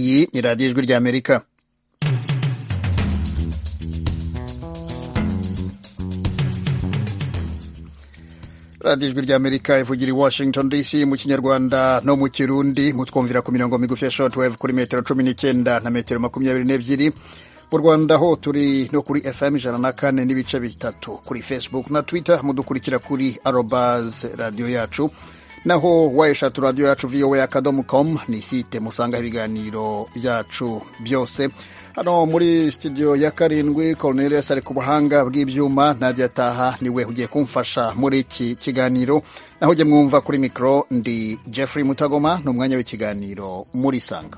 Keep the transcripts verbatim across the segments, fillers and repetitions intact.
iyi ni radiyo ijwi ry'Amerika. radiyo ijwi ry'Amerika ivugira i Washington D C mu kinyarwanda no mu kirundi, mutwumvira ku mirongo migufi ya shortwave kuri metero cumi n'icyenda na metero makumyabiri n'ebyiri. Mu Rwanda ho turi no kuri F M ijana na kane n'ibice bitatu, kuri Facebook na Twitter mudukurikira kuri arobase radiyo yacu, naho wayeshatu radiyo yacu voa akadomo com ni site musanga ibiganiro byacu byose. Hano muri studio ya karindwi Cornelius ari ku buhanga bw'ibyuma, Nadia Taha niwe ugiye kumfasha muri iki kiganiro, naho ujye mwumva kuri mikro ndi Jeffrey Mutagoma. N'umwanya w'ikiganiro muri Sanga.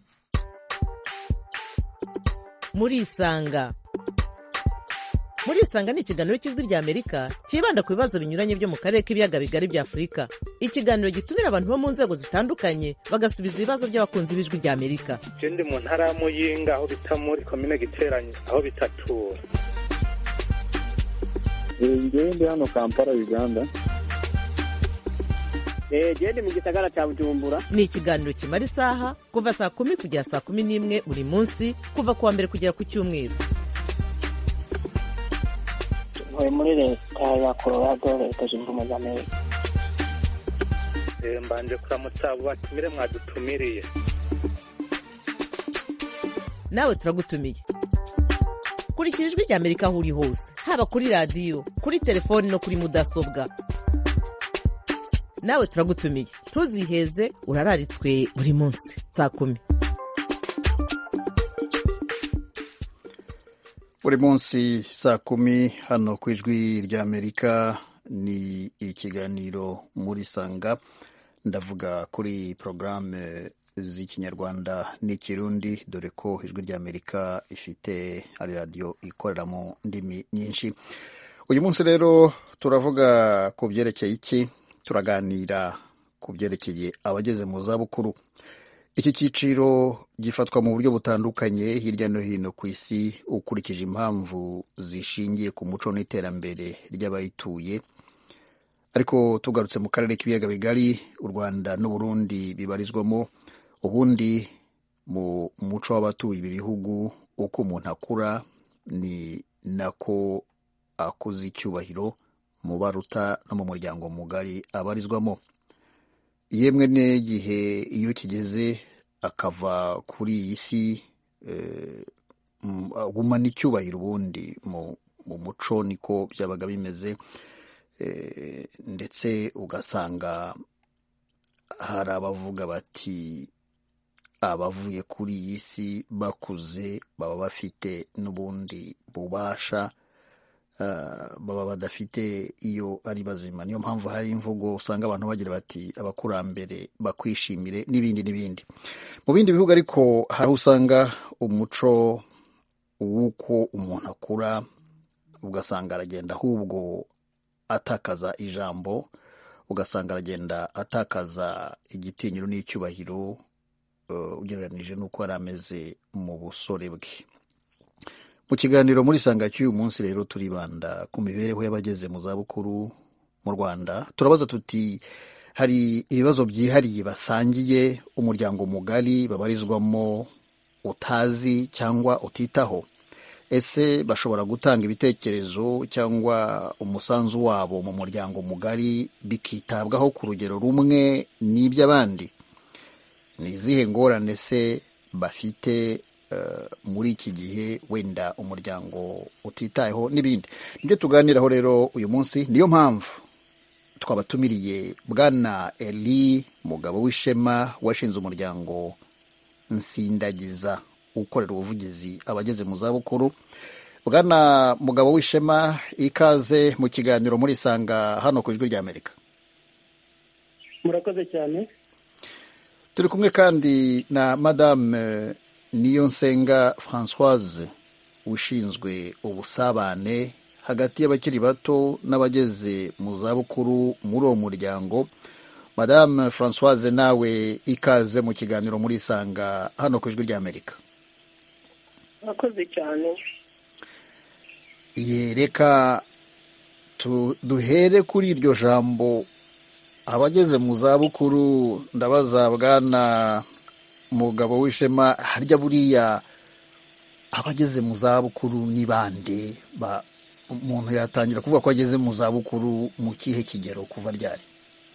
Muri Isanga. Muri Isanga ni ikiganiro cy'ijwi ry'Amerika kibanda ku bibazo binyuranye byo mu karere k'ibiyaga bigari bya Afurika. Ikiganiro gitumira abantu bo mu nzego zitandukanye bagasubiza ibibazo by'abakunzi b'ijwi ry'Amerika. Je ndi mu ntara ya Muyinga aho bita muri commune Giteranye aho bitatura. Ngewe ndi hano Kampala Uganda. Eh je ndi mu gisagara cya Bujumbura. Ni ikiganiro kimara isaha kuva saa kumi kugera saa kumi n'imwe buri munsi, kuva kuwa mbere kugera ku cyumweru. Ntuye muri leta ya Colorado, leta zunze ubumwe za Amerika. Eh mbanje kuramutsa abo batumire mwadutumiriye. Nawe turagutumiye. Kurikira ijwi ry'Amerika aho uri hose, haba kuri radiyo, kuri telefoni no kuri mudasobwa. Nawe turagutumiye, ntuziheze, urararitswe buri munsi saa kumi. Buri munsi saa kumi hano ku ijwi ry'Amerika ni ikiganiro muri Sanga. Ndavuga kuri programme z'ikinyarwanda n'ikirundi, dore ko ijwi ry'Amerika ifite ari radio ikorera mu ndimi nyinshi. Uyu munsi rero turavuga ku byerekeye iki? Turaganira ku byerekeye abageze mu zabukuru. Iki cyiciro gifatwa mu buryo butandukanye hirya no hino ku isi ukurikije impamvu zishingiye ku muco n'iterambere ry'abayituye. Ariko tugarutse mu karere k'ibiyaga bigari, u Rwanda n'u Burundi bibarizwamo, ubundi mu muco w'abatuye ibi bihugu uko umuntu akura ni nako akuze icyubahiro mu baruta no mu muryango mugari abarizwamo. Yemwe n'igihe iyo kigeze akava kuri iyi si aguma n'icyubahiro ubundi mu muco niko byabaga bimeze, ndetse ugasanga hari abavuga bati abavuye kuri iyi si bakuze baba bafite n'ubundi bubasha baba badafite iyo ari bazima. Niyo mpamvu hari imvugo usanga abantu bagira bati abakurambere bakwishimire n'ibindi n'ibindi. Mu bindi bihugu ariko hari usanga umuco w'uko umuntu akura ugasanga aragenda ahubwo atakaza ijambo, ugasanga aragenda atakaza igitinyiro n'icyubahiro uh, ugereranije n'uko yari ameze mu busore bwe. Mu kiganiro muri Sanga cy'uyu munsi rero turibanda ku mibereho y'abageze mu zabukuru mu Rwanda. Turabaza tuti hari ibibazo byihariye basangiye umuryango mugari babarizwamo utazi cyangwa utitaho? Ese bashobora gutanga ibitekerezo cyangwa umusanzu wabo mu muryango mugari bikitabwaho ku rugero rumwe n'iby'abandi? Ni izihe ngorane se bafite uh, muri iki gihe wenda umuryango utitayeho n'ibindi? Nibyo tuganiraho rero uyu munsi. Niyo mpamvu twabatumiriye Bwana Eli Mugabo w'Ishema washinze umuryango Nsindagiza ukorera ubuvugizi abageze mu zabukuru. Bwana Mugabo w'Ishema, ikaze mu kiganiro muri Sanga hano ku ijwi ry'Amerika. Murakoze cyane. Turi kumwe kandi na Madame Niyonsenga Françoise ushinzwe ubusabane hagati y'abakiri bato n'abageze mu zabukuru muri uwo muryango. Madame Françoise, nawe ikaze mu kiganiro muri Sanga hano ku ijwi ry'Amerika. Murakoze cyane. Yereka duhere kuri iryo jambo abageze mu zabukuru. Ndabaza Bwana mugabo w'ishema, harya buriya abageze mu zabukuru ni bande? Umuntu yatangira kuvuga ko ageze mu zabukuru mu kihe kigero, kuva ryari?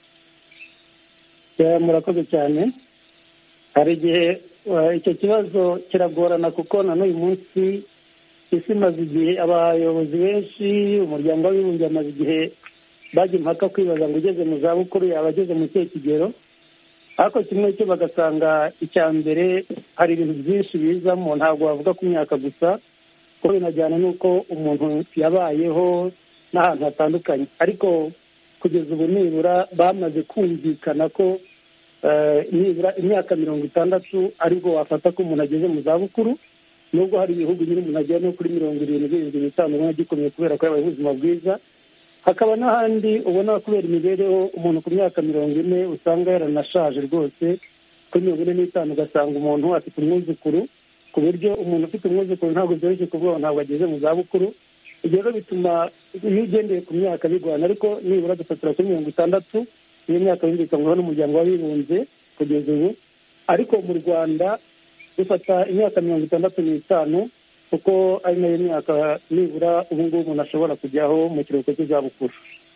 Murakoze cyane. Hari igihe icyo kibazo kiragorana kuko na n'uyu munsi isi imaze igihe, abayobozi benshi, umuryango w'abibumbye amaze igihe bajya impaka kwibaza ngo ugeze mu zabukuru yaba ageze mu kihe kigero, ariko kimwe cyo bagasanga icya mbere hari ibintu byinshi bizamo, ntabwo bavuga ku myaka gusa, kuko binajyana n'uko umuntu yabayeho n'ahantu hatandukanye. Ariko kugeza ubu nibura bamaze kumvikana ko nibura imyaka mirongo itandatu aribwo wafata ko umuntu ageze mu zabukuru, nubwo hari ibihugu nyine umuntu agera no kuri mirongo irindwi irindwi n'itanu ubona gikomeye kubera ko yabaye ubuzima bwiza. Hakaba n'ahandi ubona kubera imibereho umuntu ku myaka mirongo ine usanga yaranashaje rwose, kuri mirongo ine n'itanu ugasanga umuntu afite umwuzukuru, ku buryo umuntu ufite umwuzukuru ntabwo byoroshye kuvuga ntabwo ageze mu zabukuru. Ibyo rero bituma iyo ugendeye ku myaka bigorana, ariko nibura dufatira kuri mirongo itandatu, iyo myaka yumvikanwaho n'umuryango w'abibumbye kugeza ubu. Ariko mu Rwanda dufata imyaka mirongo itandatu n'itanu kuko ari nayo myaka nibura ubu ngubu umuntu ashobora kujyaho mu kiruhuko cy'izabukuru.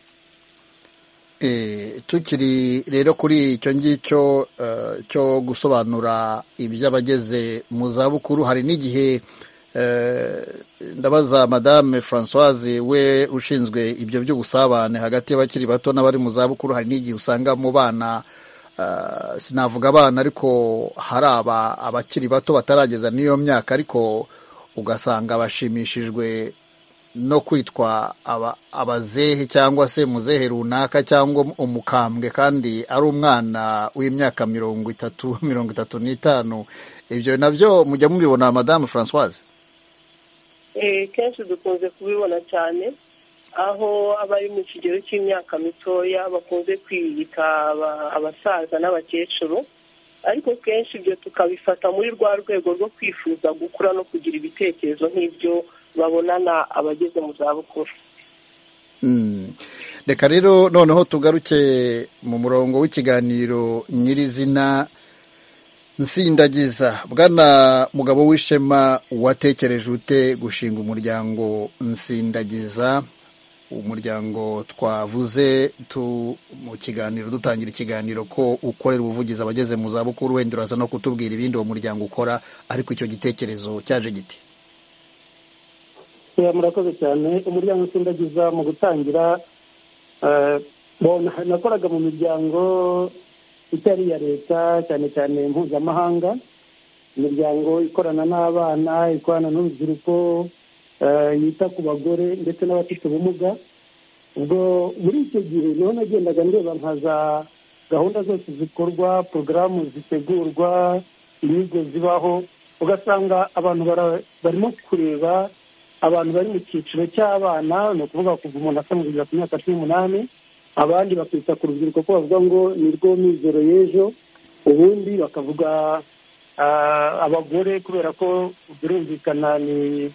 Tukiri rero kuri icyo ngicyo cyo gusobanura iby'abageze mu zabukuru, hari n'igihe ndabaza Madame Françoise, we ushinzwe ibyo by'ubusabane hagati y'abakiri bato n'abari mu zabukuru, hari n'igihe usanga mu bana, sinavuga abana ariko hari abakiri bato batarageza n'iyo myaka, ariko ugasanga bashimishijwe no kwitwa abazehe cyangwa se muzehe runaka cyangwa umukambwe, kandi ari umwana w'imyaka mirongo itatu mirongo itatu n'itanu. Ibyo nabyo mujya mubibona Madame Françoise? Kenshi dukunze kubibona cyane, aho abari mu kigero cy'imyaka mitoya bakunze kwiyita abasaza n'abakecuru, ariko kenshi ibyo tukabifata muri rwa rwego rwo kwifuza gukura no kugira ibitekerezo nk'ibyo babonana abageze mu zabukuru. Reka rero noneho tugaruke mu murongo w'ikiganiro nyirizina. Nsindagiza, Bwana Mugabo w'Ishema, watekereje ute gushinga umuryango Nsindagiza, umuryango twavuze tu mu kiganiro dutangira ikiganiro ko ukorera ubuvugizi abageze mu zabukuru? Wenda uraza no kutubwira ibindi uwo muryango ukora, ariko icyo gitekerezo cyaje giti? Murakoze cyane. Umuryango Nsindagiza mu gutangira nakoraga mu miryango itari iya leta, cyane cyane mpuzamahanga, imiryango ikorana n'abana, ikorana n'urubyiruko, yita ku bagore ndetse n'abafite ubumuga. Ubwo muri icyo gihe niho nagendaga ndeba nka za gahunda zose zikorwa, porogaramu zitegurwa, inyigo zibaho, ugasanga abantu barimo kureba abantu bari mu cyiciro cy'abana, ni ukuvuga kuva umuntu asa kugera ku myaka cumi n'umunani, abandi bakita ku rubyiruko ko bavuga ngo ni rwo mizero y'ejo, ubundi bakavuga abagore kubera ko birumvikana ni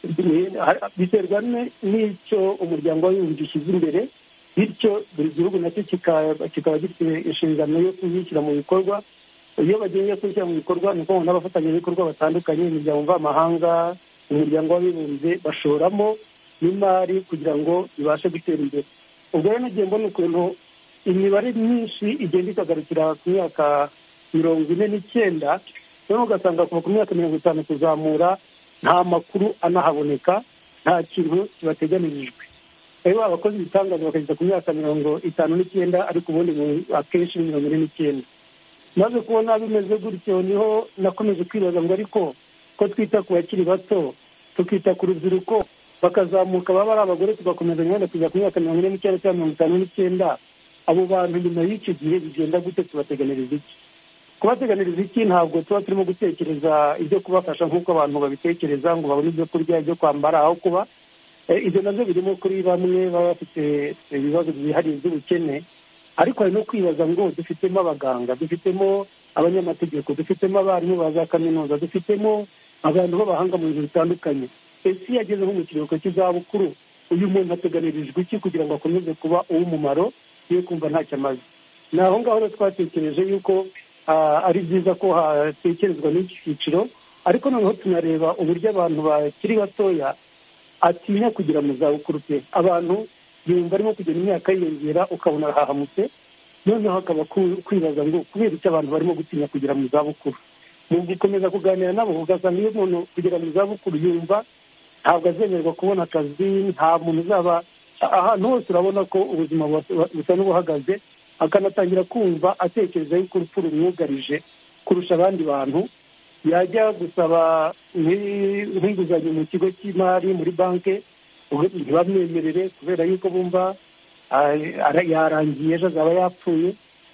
biterwa n'icyo umuryango w'abibumbye ushyize imbere, bityo buri gihugu nacyo kikaba gifite inshingano yo kuzishyira mu bikorwa. Iyo bagiye kuzishyira mu bikorwa ni uko n'abafatanyabikorwa batandukanye, imiryango mvamahanga, umuryango w'abibumbye bashoramo n'imari kugira ngo ibashe gutera imbere. Ubwo rero nagiye mbona ukuntu imibare myinshi igenda ikagarukira ku myaka mirongo ine n'icyenda, noneho ugasanga kuva ku myaka mirongo itanu kuzamura nta makuru anahaboneka, nta kintu kibateganirijwe. Rero abakozi ibitangaza bakageza ku myaka mirongo itanu n'icyenda, ariko ubundi akenshi ni mirongo ine n'icyenda. Maze kubona bimeze gutyo niho nakomeje kwibaza ngo ariko ko twita ku bakiri bato, tukita ku rubyiruko, bakazamuka baba ari abagore, tugakomeza nyine kujya ku myaka mirongo ine n'icyenda cyangwa mirongo itanu n'icyenda, abo bantu nyuma y'icyo gihe bigenda gute? Tubateganiriza iki? Kubateganiriza iki? Ntabwo tuba turimo gutekereza ibyo kubafasha nk'uko abantu babitekereza ngo babone ibyo kurya, ibyo kwambara, aho kuba ibyo nabyo birimo kuri bamwe baba bafite ibibazo byihariye by'ubukene. Ariko hari no kwibaza ngo dufitemo abaganga, dufitemo abanyamategeko, dufitemo abarimu ba za kaminuza, dufitemo abantu b'abahanga mu bintu bitandukanye. Ese iyo ageze nko mu kiruhuko cy'izabukuru, uyu muntu ateganirijwe iki kugira ngo akomeze kuba uw'umumaro, yo kumva ntacyo amaze? Ni aho ngaho rero twatekereje yuko ari byiza ko hatekerezwa n'iki cyiciro, ariko noneho tunareba uburyo abantu bakiri batoya atinya kugera mu zabukuru pe. Abantu yumva arimo kugenda imyaka yiyongera ukabona arahahamutse, noneho hakaba kwibaza ngo kubera icyo abantu barimo gutinya kugera mu zabukuru. Mu gukomeza kuganira nabo ugasanga iyo umuntu kugera mu zabukuru yumva ntabwo azemererwa kubona akazi, nta muntu uzaba ahantu hose urabona ko ubuzima busa n'ubuhagaze, akanatangira kumva atekereza yuko urupfu rumwugarije kurusha abandi bantu. Yajya gusaba nk'inguzanyo mu kigo cy'imari muri banki ntibamwemerere kubera yuko bumva yarangiye ejo azaba yapfuye.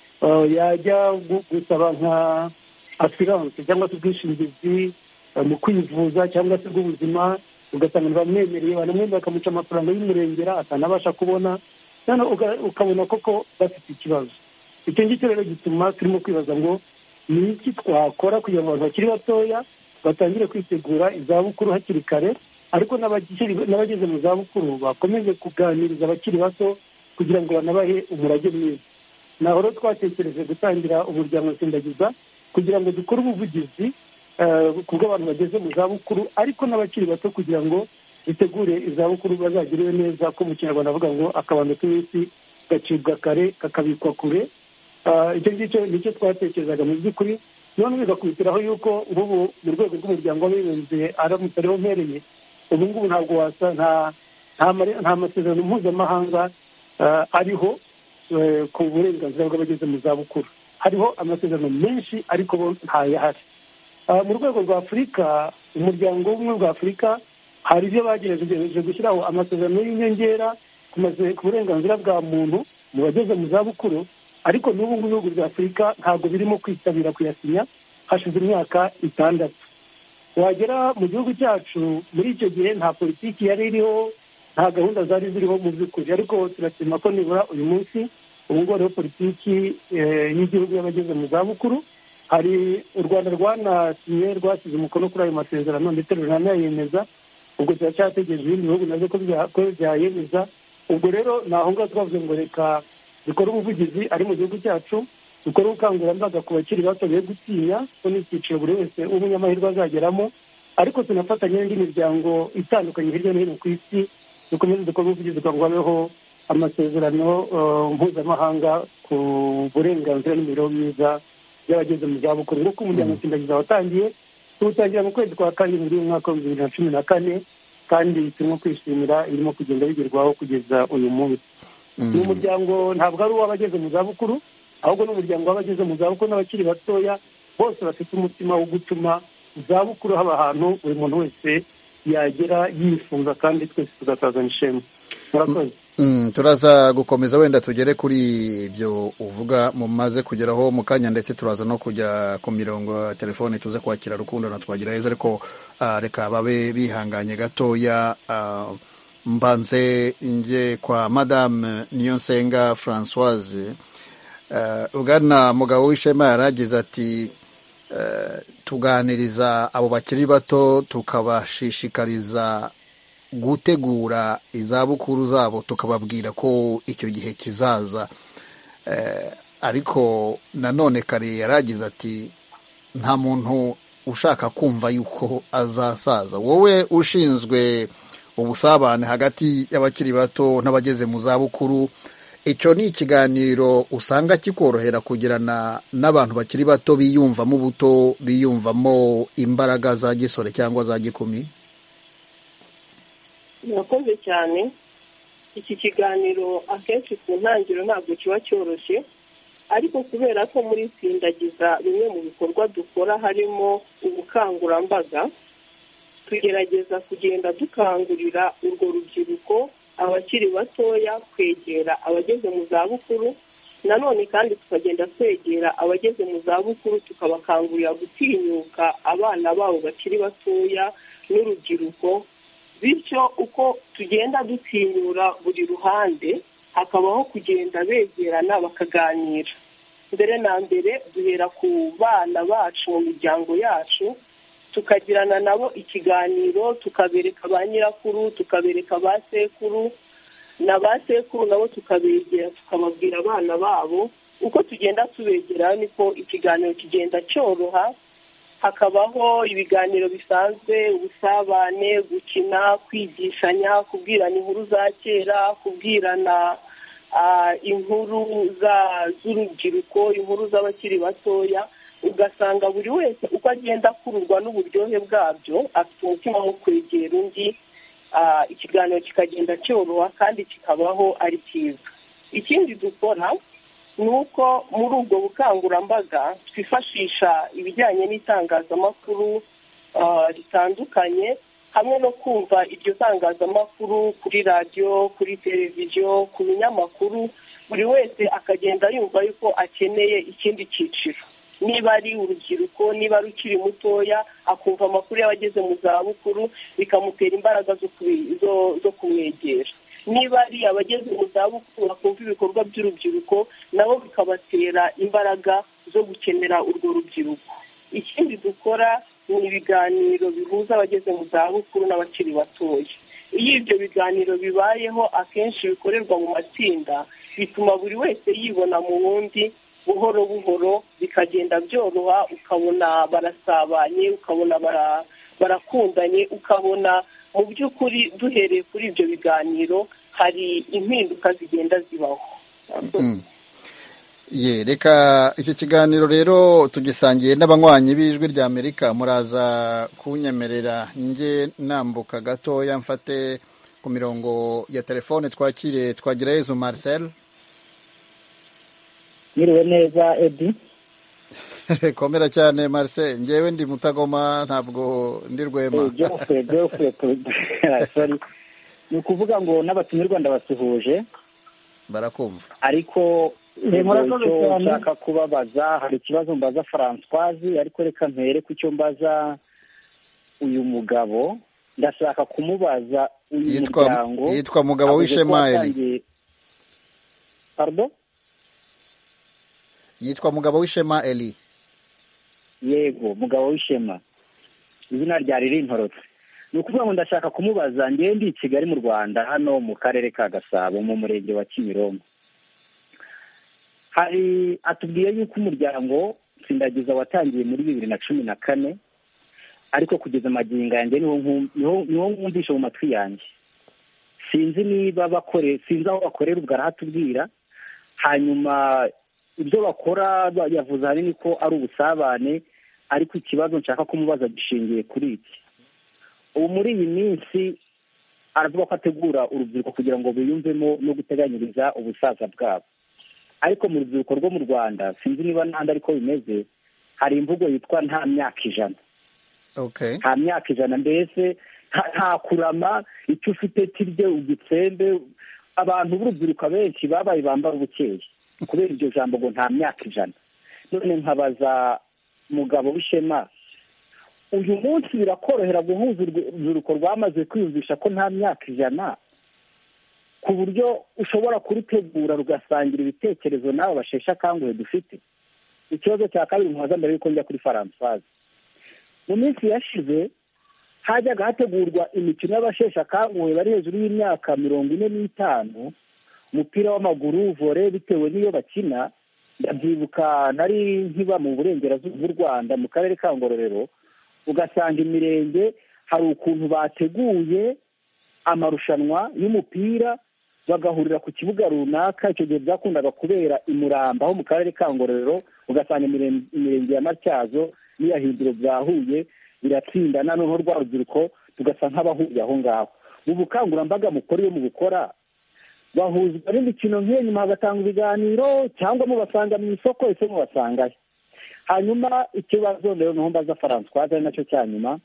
Yajya gusaba nka asiranse cyangwa se ubwishingizi mu kwivuza cyangwa se bw'ubuzima, ugasanga ntibamwemereye, banamwemerera bakamuca amafaranga y'umurengera atanabasha kubona, noneho ukabona koko bafite ikibazo. Icyo ngicyo rero gituma turimo kwibaza ngo ni iki twakora kugira ngo abantu bakiri batoya batangire kwitegura izabukuru hakiri kare, ariko n'abageze mu zabukuru bakomeze kuganiriza abakiri bato kugira ngo banabahe umurage mwiza. Naho rero twatekereje gutangira umuryango Nsindagiza kugira ngo dukore ubuvugizi ku bw'abantu bageze mu zabukuru, ariko n'abakiri bato kugira ngo bitegure izabukuru bazagiriwe neza, ko mu Kinyarwanda bavuga ngo akabando k'iminsi gacibwa kare kakabikwa kure. Icyo ngicyo nicyo twatekerezaga mu by'ukuri, none bigakubitiraho yuko nk'ubu mu rwego rw'umuryango w'abibumbye aramutse ariho mpereye, ubu ngubu ntabwo wasa nta masezerano mpuzamahanga ariho ku burenganzira bw'abageze mu zabukuru. Hariho amasezerano menshi ariko bo ntayahari. Mu rwego rwa Afurika, umuryango w'ubumwe bwa Afurika hari ibyo bagerageje gushyiraho amasezerano y'inyongera ku burenganzira bwa muntu mu bageze mu zabukuru, ariko n'ubu ngubu ibihugu bya Afurika ntabwo birimo kwitabira kuyasinya, hashize imyaka itandatu. Wagera mu gihugu cyacu muri icyo gihe nta politiki yari iriho, nta gahunda zari ziriho mu by'ukuri, ariko turashima ko nibura uyu munsi ubu ngubu hariho politiki y'igihugu y'abageze mu zabukuru. Hari u Rwanda rwanasinye rwashyize umukono kuri ayo masezerano ndetse ruranayemeza, ubwo turacyategereje ibindi bihugu nabyo ko byayemeza. Ubwo rero ni aho ngaho twavuze ngo reka dukore ubuvugizi ari mu gihugu cyacu, dukore ubukangurambaga ku bakiri bato be gutinya ko n'icyiciro buri wese w'umunyamahirwe azageramo, ariko tunafatanya n'indi miryango itandukanye hirya no hino ku isi, dukomeze dukore ubuvugizi kugira ngo habeho amasezerano mpuzamahanga ku burenganzira n'imibereho myiza y'abageze mu zabukuru. Nk'uko umuryango Nsindagiza watangiye, tuwutangira mu kwezi kwa karindwi mu mwaka wa bibiri na cumi na kane, kandi turimo kwishimira irimo kugenda bigerwaho kugeza uyu munsi. Ni umuryango ntabwo ari uw'abageze mu zabukuru, ahubwo ni umuryango w'abageze mu zabukuru n'abakiri batoya, bose bafite umutima wo gutuma izabukuru haba ahantu buri muntu wese yagera yifuza, kandi twese tugatazana ishema. Murakoze. Turaza gukomeza wenda tugere kuri ibyo uvuga mumaze kugeraho mu kanya, ndetse turaza no kujya ku mirongo ya telefone tuze kwakira Rukundo na Twagira heza, ariko reka babe bihanganye gatoya. Mbanze nje kwa Madame Niyonsenga Françoise. Ugana mugabo w'ishema yaragize ati tuganiriza abo bakiri bato tukabashishikariza gutegura izabukuru zabo, tukababwira ko icyo gihe kizaza, ariko nanone kare yaragize ati nta muntu ushaka kumva yuko azasaza. Wowe ushinzwe ubusabane hagati y'abakiri bato n'abageze mu zabukuru, icyo ni ikiganiro usanga kikorohera kugirana n'abantu bakiri bato biyumvamo ubuto, biyumvamo imbaraga za gisore cyangwa za gikumi? Murakoze cyane. Iki kiganiro akenshi ku ntangiriro ntabwo kiba cyoroshye, ariko kubera ko muri Nsindagiza bimwe mu bikorwa dukora harimo ubukangurambaga, tugerageza kugenda dukangurira urwo rubyiruko, abakiri batoya, kwegera abageze mu zabukuru. Nanone kandi tukagenda twegera abageze mu zabukuru tukabakangurira gutinyuka abana babo bakiri batoya n'urubyiruko, bityo uko tugenda dutinyura buri ruhande hakabaho kugenda begerana bakaganira. Mbere na mbere duhera ku bana bacu mu miryango yacu, tukagirana nabo ikiganiro, tukabereka ba nyirakuru, tukabereka ba sekuru, na ba sekuru nabo tukabegera tukababwira abana babo uko tugenda tubegera niko ikiganiro kigenda cyoroha, hakabaho ibiganiro bisanzwe, ubusabane, gukina, kwigishanya, kubwirana inkuru za kera, kubwirana inkuru z'urubyiruko, inkuru z'abakiri batoya, ugasanga buri wese uko agenda akururwa n'uburyohe bwabyo afite umutima wo kwegera undi, ikiganiro kikagenda cyoroha kandi kikabaho ari cyiza. Ikindi dukora ni uko muri ubwo bukangurambaga twifashisha ibijyanye n'itangazamakuru ritandukanye, hamwe no kumva iryo tangazamakuru kuri radiyo, kuri televiziyo, ku binyamakuru, buri wese akagenda yumva yuko akeneye ikindi cyiciro. Niba ari urubyiruko, niba ari ukiri mutoya, akumva amakuru y'abageze mu zabukuru, bikamutera imbaraga zo kumwegera. Niba ari abageze mu zabukuru bakumva ibikorwa by'urubyiruko, nabo bikabatera imbaraga zo gukenera urwo rubyiruko. Ikindi dukora ni ibiganiro bihuza abageze mu zabukuru n'abakiri batoya. Iyo ibyo biganiro bibayeho, akenshi bikorerwa mu matsinda, bituma buri wese yibona mu wundi, buhoro buhoro bikagenda byoroha, ukabona barasabanye, ukabona barakundanye, ukabona mu by'ukuri duhereye kuri ibyo biganiro hari impinduka zigenda zibaho. ye reka iki kiganiro rero tugisangiye n'abanywanyi b'ijwi rya Amerika, muraza kunyemerera nge nambuka gatoya mfate ku mirongo ya telefone twakire Twagirayezu Marcel. Miriwe neza Edi. Komera cyane Marcel, ngewe ndi Mutagoma ntabwo ndi Rwema. Geoffrey Geoffrey sorry. Ni ukuvuga ngo n'abatumirwa ndabasuhuje barakumva, ariko icyo nshaka kubabaza, hari ikibazo mbaza Françoise, ariko reka mpere ku cyo mbaza uyu mugabo. Ndashaka kumubaza uyu muryango yitwa Mugabo w'Ishema Eli. Pardon? Yitwa Mugabo w'Ishema Eli. Yego, Mugabo w'Ishema, izina ryari rintorotse. Ni ukuvuga ngo ndashaka kumubaza, ngewe ndi i Kigali mu Rwanda, hano mu karere ka Gasabo mu murenge wa Kimironko. Hari atubwiye yuko umuryango Sindagiza watangiye muri bibiri na cumi na kane, ariko kugeza magingo yanjye niho mwumvisha mu matwi yanjye. Sinzi niba bakore, sinzi aho bakorera, ubwo arahatubwira. Hanyuma ibyo bakora yavuze hanini ko ari ubusabane, ariko ikibazo nshaka kumubaza gishingiye kuri iki. Ubu muri iyi minsi aravuga ko ategura urubyiruko kugira ngo biyumvemo no guteganyiriza ubusaza bwabo, ariko mu rubyiruko rwo mu Rwanda sinzi niba n'ahandi ariko bimeze, hari imvugo yitwa nta myaka ijana. Okay. Nta myaka ijana, mbese nta kurama, icyo ufite kirye ugitsembe. Abantu b'urubyiruko benshi babaye bambara ubukeye kubera iryo jambo ngo nta myaka ijana. None nkabaza Mugabo w'Ishema, uyu munsi birakorohera guhuza urubyiruko rwamaze kwiyumvisha ko nta myaka ijana, ku buryo ushobora kurutegura rugasangira ibitekerezo n'abo basheshe akanguhe dufite? Ikibazo cya kabiri muhaza mbere yuko njya kuri Françoise, mu minsi yashize hajyaga hategurwa imikino y'abasheshe akanguhe bari hejuru y'imyaka mirongo ine n'itanu, umupira w'amaguru, volley, bitewe n'iyo bakina. Ndabyibuka nari nkiba mu burengerazuba bw'u Rwanda mu karere ka Ngororero, ugasanga imirenge hari ukuntu bateguye amarushanwa y'umupira, bagahurira ku kibuga runaka. Icyo gihe byakundaga kubera i Muramba ho mu karere ka Ngororero, ugasanga imirenge ya Matyazo n'iya Hindiro byahuye biratsindana, noneho rwa rubyiruko tugasa nk'abahuye aho ngaho. Mu bukangurambaga mukora iyo mu gukora bahuzwa n'imikino nk'iyo, nyuma hagatanga ibiganiro, cyangwa mubasanga mu isoko, ese mubasangayo? Hanyuma ikibazo rero niho mbaza Françoise, ari nacyo cya nyuma.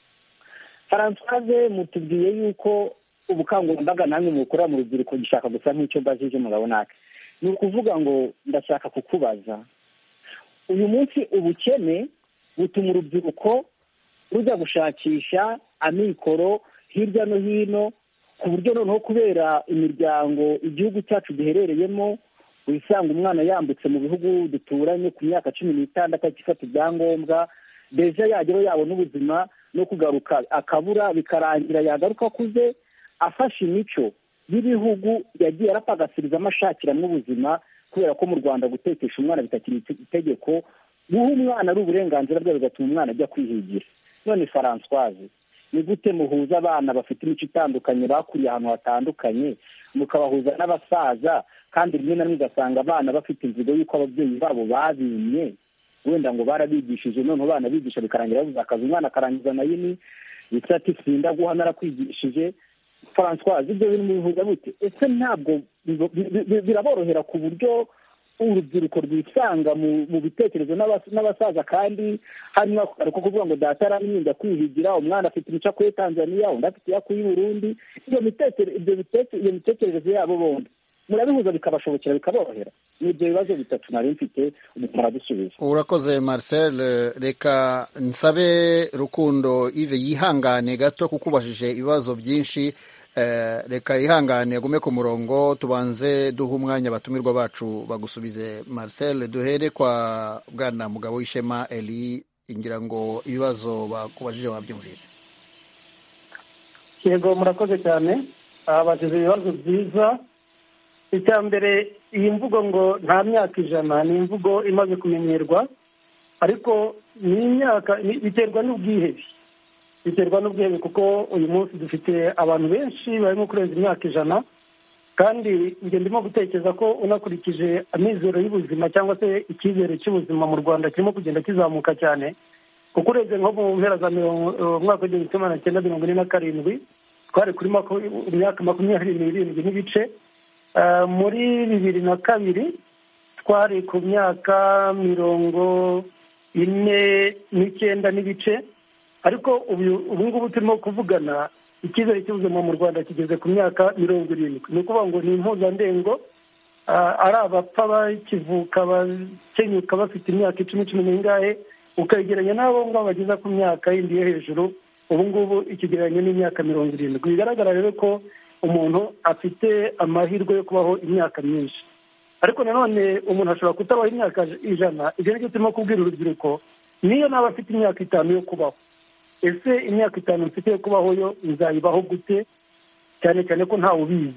Françoise, mutubwiye yuko ubukangurambaga namwe mukorera mu rubyiruko gishaka gusa nk'icyo mbajije Mugabo nake. Ni ukuvuga ngo ndashaka kukubaza, uyu munsi ubukene butuma urubyiruko rujya gushakisha amikoro hirya no hino, ku buryo noneho kubera imiryango igihugu cyacu giherereyemo, wisanga umwana yambutse mu bihugu duturanye ku myaka cumi n'itandatu akifata ibyangombwa, deja yageraho yabona ubuzima no kugaruka akabura, bikarangira yagaruka akuze afashe imico y'ibihugu yagiye arapagasiriza amashakiramo ubuzima, kubera ko mu rwanda gutekesha umwana bitakiri itegeko, guha umwana ari uburenganzira bwe bigatuma umwana ajya kwihigira. none Françoise, ni gute muhuza abana bafite imico itandukanye bakuriye ahantu hatandukanye mukabahuza n'abasaza, kandi rimwe na rimwe ugasanga abana bafite inzigo y'uko ababyeyi babo babimye, wenda ngo barabigishije noneho abana bigisha bikarangira babuze akazi, umwana akarangiza mayini bityo ati sinda guha narakwigishije. Françoise, ibyo bintu mubihuza gute? Ese ntabwo biraborohera ku buryo urubyiruko rwisanga mu bitekerezo n'abasaza, kandi hanyuma ariko kuvuga ngo data aramwinda kwihigira, umwana afite imico akuye Tanzania, undi afite yakuye Burundi, iyo mitekerereze yabo bombi murabihuza bikabashobokera bikaborohera? Ni ibyo bibazo bitatu nari mfite, muradusubiza. Urakoze Marcel. Reka nsabe Rukundo Yves yihangane gato kuko ubashije ibibazo byinshi. Reka yihangane agume ku murongo, tubanze duha umwanya abatumirwa bacu bagusubize. Marcel, duhere kwa bwana Mugabo w'Ishema Eli, ingira ngo ibibazo bakubajije wabyumvise. Yego, murakoze cyane, abajije ibibazo byiza. Icya mbere, iyi mvugo ngo nta myaka ijana ni imvugo imaze kumenyerwa, ariko ni imyaka biterwa n'ubwihebe biterwa n'ubwihebe kuko uyu munsi dufite abantu benshi barimo kurenza imyaka ijana, kandi njye ndimo gutekereza ko unakurikije amizero y'ubuzima cyangwa se icyizere cy'ubuzima mu Rwanda kirimo kugenda kizamuka cyane, kuko urebye nko mu mpera za mwaka w'igihumbi kimwe magana cyenda mirongo ine na karindwi twari kuri imyaka makumyabiri n'irindwi n'ibice, muri bibiri na kabiri twari ku myaka mirongo ine n'icyenda n'ibice, ariko ubu ngubu turimo kuvugana icyizere cy'ubuzima mu Rwanda kigeze ku myaka mirongo irindwi. Ni ukuvuga ngo ni impuzandengo, ari abapfa bakivuka bakenyuka bafite imyaka icumi cumi n'ingahe, ukayegeranya n'abo ngabo bageza ku myaka yindi yo hejuru, ubu ngubu ikigereranyo n'imyaka mirongo irindwi. Bigaragara rero ko umuntu afite amahirwe yo kubaho imyaka myinshi, ariko nanone umuntu ashobora kutabaho imyaka ijana. Ibyo ni byo turimo kubwira urubyiruko, niyo naba afite imyaka itanu yo kubaho, ese imyaka itanu mfite yo kubaho yo nzayibaho gute? Cyane cyane ko ntawe ubizi.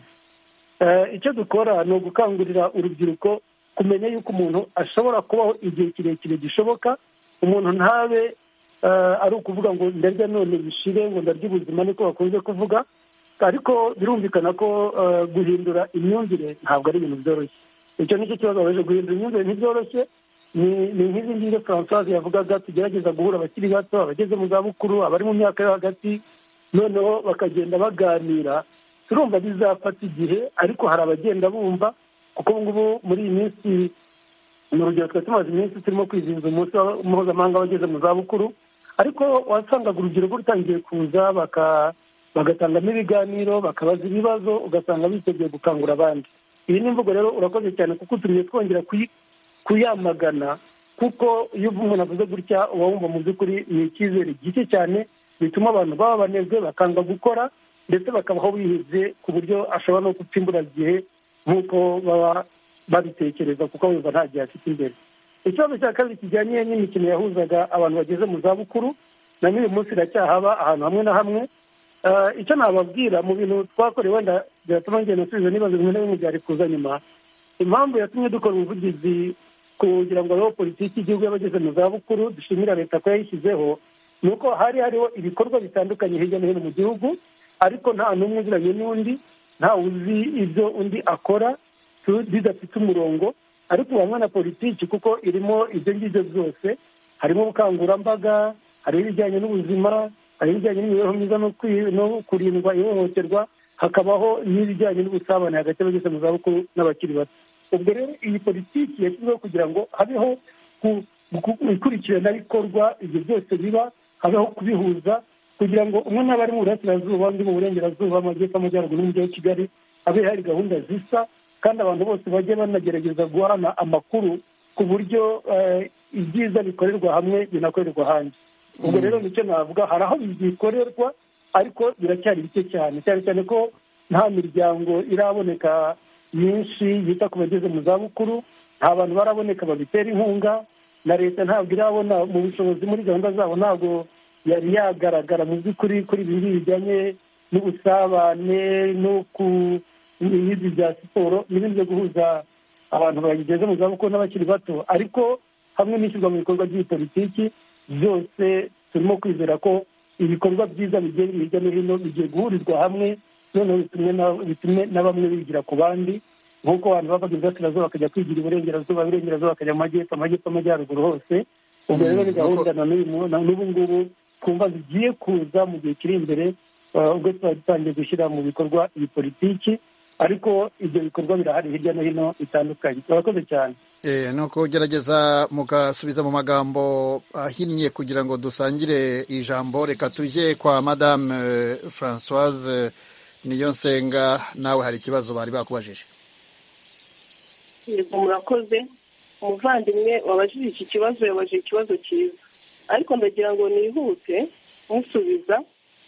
Icyo dukora ni ugukangurira urubyiruko kumenya yuko umuntu ashobora kubaho igihe kirekire gishoboka. Umuntu ntabe ari ukuvuga ngo ndarya none bishire, ngo ndarya ubuzima niko bakunze kuvuga, ariko birumvikana ko guhindura imyumvire ntabwo ari ibintu byoroshye. Icyo nicyo kibazo, baje guhindura imyumvire ntibyoroshye. ni nk'izi ngizo Françoise yavugaga, tugerageza guhura abakiri bato, abageze mu zabukuru, abari mu myaka yo hagati, noneho bakagenda baganira. Turumva bizafata igihe, ariko hari abagenda bumva, kuko ubu ngubu muri iyi minsi, mu rugero twari tumaze iminsi turimo kwizihiza umunsi mpuzamahanga w'abageze mu zabukuru, ariko wasangaga urubyiruko rutangiye kuza bagatangamo ibiganiro, bakabaza ibibazo, ugasanga biteguye gukangura abandi. Iyi ni imvugo rero urakoze cyane, kuko turiye twongera kuyamagana, kuko iyo umuntu avuze gutya uba wumva mu by'ukuri ni icyizere gike cyane, bituma abantu baba banezwe bakanga gukora, ndetse bakabaho bihebye ku buryo ashobora no gupfa imburagihe nk'uko baba babitekereza, kuko bumva nta gihe afite imbere. Ikibazo cya kabiri kijyanye n'imikino yahuzaga abantu bageze mu zabukuru, na n'uyu munsi iracyahaba ahantu hamwe na hamwe. Icyo nababwira mu bintu twakorewe, wenda biratuma ngenda nsubiza n'ibibazo bimwe na bimwe byari kuza nyuma. Impamvu yatumye dukora ubuvugizi kugira ngo habeho politiki y'igihugu y'abageze mu zabukuru, dushimira leta ko yayishyizeho, ni uko hari hariho ibikorwa bitandukanye hirya no hino mu gihugu, ariko nta n'umwe uziranye n'undi, ntawe uzi ibyo undi akora, bidafite umurongo. Ariko hamwe na politiki, kuko irimo ibyo ngibyo byose, harimo ubukangurambaga, hari ibijyanye n'ubuzima, hari ibijyanye n'imibereho myiza no kurindwa ihohoterwa, hakabaho n'ibijyanye n'ubusabane hagati y'abageze mu zabukuru n'abakiri bato. Ubwo rero iyi politiki yashyizweho kugira ngo habeho ikurikiranabikorwa, ibyo byose biba, habeho kubihuza, kugira ngo umwe n'aba ari mu burasirazuba, undi mu burengerazuba, amajyepfo, amajyaruguru n'umujyi wa Kigali, habe hari gahunda zisa, kandi abantu bose bajye banagerageza guhana amakuru, ku buryo ibyiza bikorerwa hamwe binakorerwa ahandi. Ubwo rero nicyo navuga, hari aho bikorerwa, ariko biracyari bike cyane, cyane cyane ko nta miryango iraboneka myinshi yita ku bageze mu zabukuru, nta bantu baraboneka babitera inkunga, na leta ntabwo irabona mu bushobozi muri gahunda zabo, ntabwo yari yagaragara mu by'ukuri kuri ibi ngibi bijyanye n'ubusabane no ku bizi bya siporo n'ibindi byo guhuza abantu bageze mu zabukuru n'abakiri bato, ariko hamwe n'ishyirwa mu bikorwa by'ipolitiki byose turimo kwizera ko ibikorwa byiza bigiye hirya no hino bigiye guhurizwa hamwe, noneho bitume na bamwe bigira ku bandi, nk'uko abantu bavaga iburasirazuba bakajya kwigira iburengerazuba, iburengerazuba bakajya mu majyepfo, amajyepfo amajyaruguru hose. ubwo rero ni gahunda na n'ubu ngubu twumva zigiye kuza mu gihe kiri imbere, ubwo tuba dutangiye gushyira mu bikorwa iyi politiki, ariko ibyo bikorwa birahari hirya no hino bitandukanye. Turakoze cyane. ni ukugerageza mugasubiza mu magambo ahinnye kugira ngo dusangire ijambo. Reka tujye kwa Madame Françoise Niyonsenga, nawe hari ikibazo bari bakubajije. Yego murakoze. Umuvandimwe wabajije iki kibazo yabajije ikibazo cyiza, ariko ndagira ngo nihute musubiza.